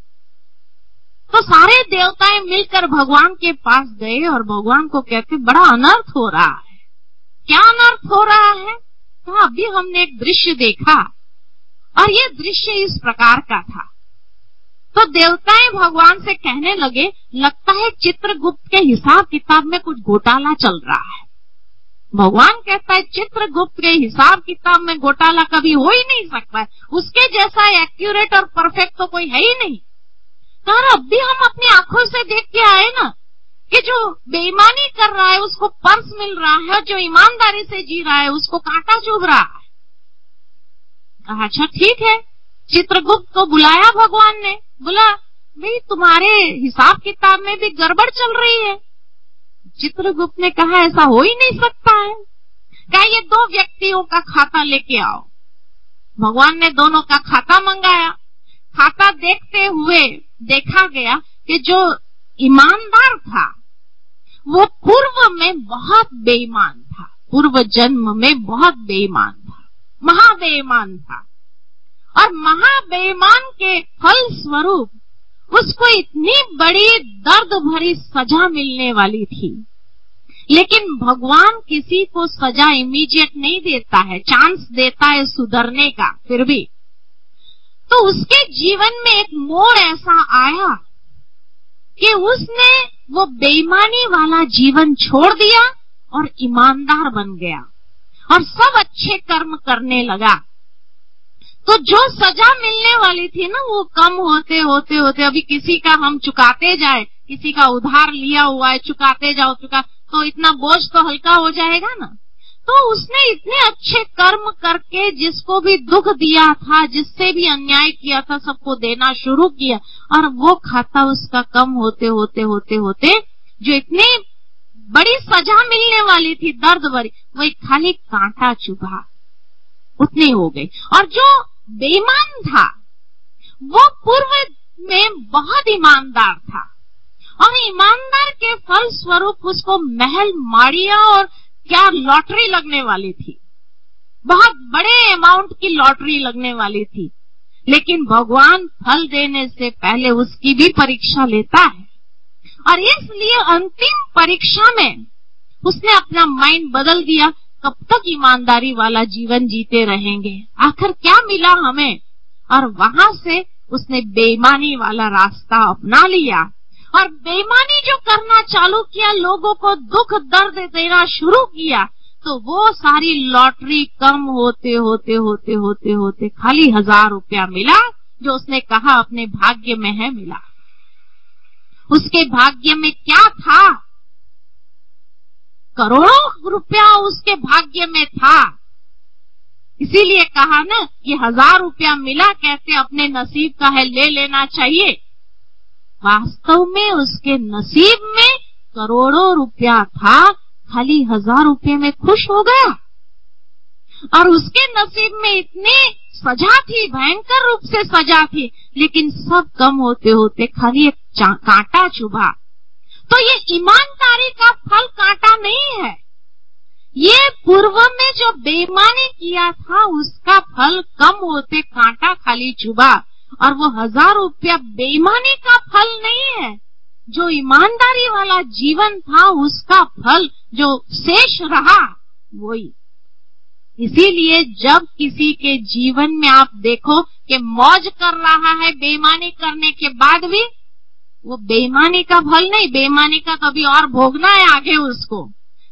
S2: तो सारे देवताएं मिलकर भगवान के पास गए और भगवान को कहते बड़ा अनर्थ हो रहा है। क्या अनर्थ हो रहा है? तो अभी हमने एक दृश्य देखा और ये दृश्य इस प्रकार का था। तो देवताएं भगवान से कहने लगे, लगता है चित्रगुप्त के हिसाब किताब में कुछ घोटाला चल रहा है। भगवान कहता है चित्रगुप्त के हिसाब किताब में घोटाला कभी हो ही नहीं सकता है, उसके जैसा एक्यूरेट और परफेक्ट तो कोई है ही नहीं। और अब भी हम अपनी आंखों से देख के आए ना कि जो बेईमानी कर रहा है उसको पर्स मिल रहा है और जो ईमानदारी से जी रहा है उसको कांटा चुभ रहा है। कहा अच्छा ठीक है, चित्रगुप्त को बुलाया भगवान ने, बोला भाई तुम्हारे हिसाब किताब में भी गड़बड़ चल रही है। चित्रगुप्त ने कहा ऐसा हो ही नहीं सकता है। कहा ये दो व्यक्तियों का खाता लेके आओ। भगवान ने दोनों का खाता मंगाया। खाता देखते हुए देखा गया कि जो ईमानदार था वो पूर्व में बहुत बेईमान था, पूर्व जन्म में बहुत बेईमान था, महाबेईमान था, और महाबेईमान के फल स्वरूप उसको इतनी बड़ी दर्द भरी सजा मिलने वाली थी। लेकिन भगवान किसी को सजा इमीडिएट नहीं देता है, चांस देता है सुधरने का। फिर भी तो उसके जीवन में एक मोड़ ऐसा आया कि उसने वो बेईमानी वाला जीवन छोड़ दिया और ईमानदार बन गया और सब अच्छे कर्म करने लगा। तो जो सजा मिलने वाली थी ना, वो कम होते होते होते अभी किसी का हम चुकाते जाए, किसी का उधार लिया हुआ है चुकाते जाओ तो इतना बोझ तो हल्का हो जाएगा ना। तो उसने इतने अच्छे कर्म करके जिसको भी दुख दिया था, जिससे भी अन्याय किया था, सबको देना शुरू किया और वो खाता उसका कम होते होते होते होते जो इतनी बड़ी सजा मिलने वाली थी दर्द भरी, वही खाली कांटा चुभा उतनी हो गई। और जो बेईमान था वो पूर्व में बहुत ईमानदार था और ईमानदार के फल स्वरूप उसको महल माड़िया और क्या लॉटरी लगने वाली थी, बहुत बड़े अमाउंट की लॉटरी लगने वाली थी। लेकिन भगवान फल देने से पहले उसकी भी परीक्षा लेता है और इसलिए अंतिम परीक्षा में उसने अपना माइंड बदल दिया। कब तक ईमानदारी वाला जीवन जीते रहेंगे, आखिर क्या मिला हमें? और वहां से उसने बेईमानी वाला रास्ता अपना लिया और बेईमानी जो करना चालू किया, लोगों को दुख दर्द देना शुरू किया, तो वो सारी लॉटरी कम होते होते होते होते होते खाली 1000 रुपया मिला, जो उसने कहा अपने भाग्य में है मिला। उसके भाग्य में क्या था? करोड़ों रुपया उसके भाग्य में था। इसीलिए कहा ना, ये 1000 रुपया मिला, कहते अपने नसीब का है, ले लेना चाहिए। वास्तव में उसके नसीब में करोड़ों रुपया था, खाली 1000 रुपये में खुश हो गया। और उसके नसीब में इतनी सजा थी, भयंकर रूप से सजा थी, लेकिन सब कम होते होते खाली एक कांटा चुभा। तो ये ईमानदारी का फल कांटा नहीं है, ये पूर्व में जो बेईमानी किया था उसका फल कम होते कांटा खाली चुभा। और वो 1000 रुपया बेईमानी का फल नहीं है, जो ईमानदारी वाला जीवन था उसका फल जो शेष रहा वही। इसीलिए जब किसी के जीवन में आप देखो कि मौज कर रहा है बेईमानी करने के बाद भी, वो बेईमानी का फल नहीं, बेईमानी का तो अभी और भोगना है आगे उसको।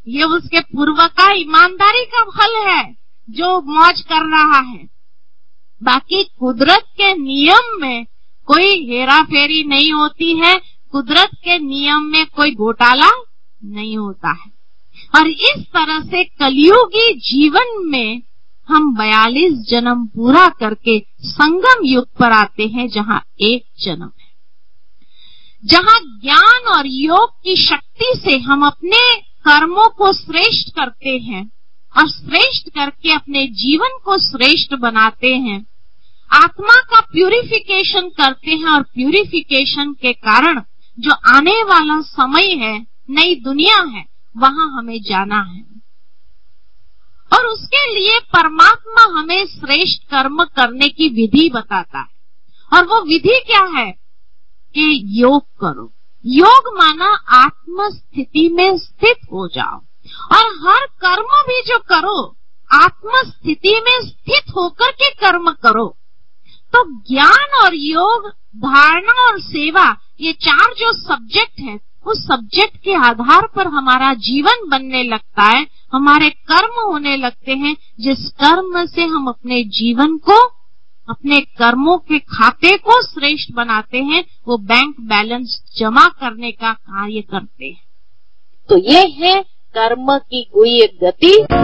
S2: ये उसके पूर्व का ईमानदारी का फल है जो मौज कर रहा है। बाकी कुदरत के नियम में कोई हेरा फेरी नहीं होती है, कुदरत के नियम में कोई घोटाला नहीं होता है। और इस तरह से कलियुगी जीवन में हम 42 जन्म पूरा करके संगम युग पर आते हैं, जहाँ एक जन्म है, जहाँ ज्ञान और योग की शक्ति से हम अपने कर्मों को श्रेष्ठ करते हैं और श्रेष्ठ करके अपने जीवन को श्रेष्ठ बनाते हैं, आत्मा का प्यूरिफिकेशन करते हैं और प्यूरिफिकेशन के कारण जो आने वाला समय है, नई दुनिया है, वहां हमें जाना है। और उसके लिए परमात्मा हमें श्रेष्ठ कर्म करने की विधि बताता है। और वो विधि क्या है कि योग करो। योग माना आत्म स्थिति में स्थित हो जाओ और हर कर्म भी जो करो आत्म स्थिति में स्थित होकर के कर्म करो। तो ज्ञान और योग, धारणा और सेवा, ये चार जो सब्जेक्ट है, उस सब्जेक्ट के आधार पर हमारा जीवन बनने लगता है, हमारे कर्म होने लगते हैं, जिस कर्म से हम अपने जीवन को, अपने कर्मों के खाते को श्रेष्ठ बनाते हैं, वो बैंक बैलेंस जमा करने का कार्य करते हैं।
S1: तो ये है कर्म की गुह्य गति।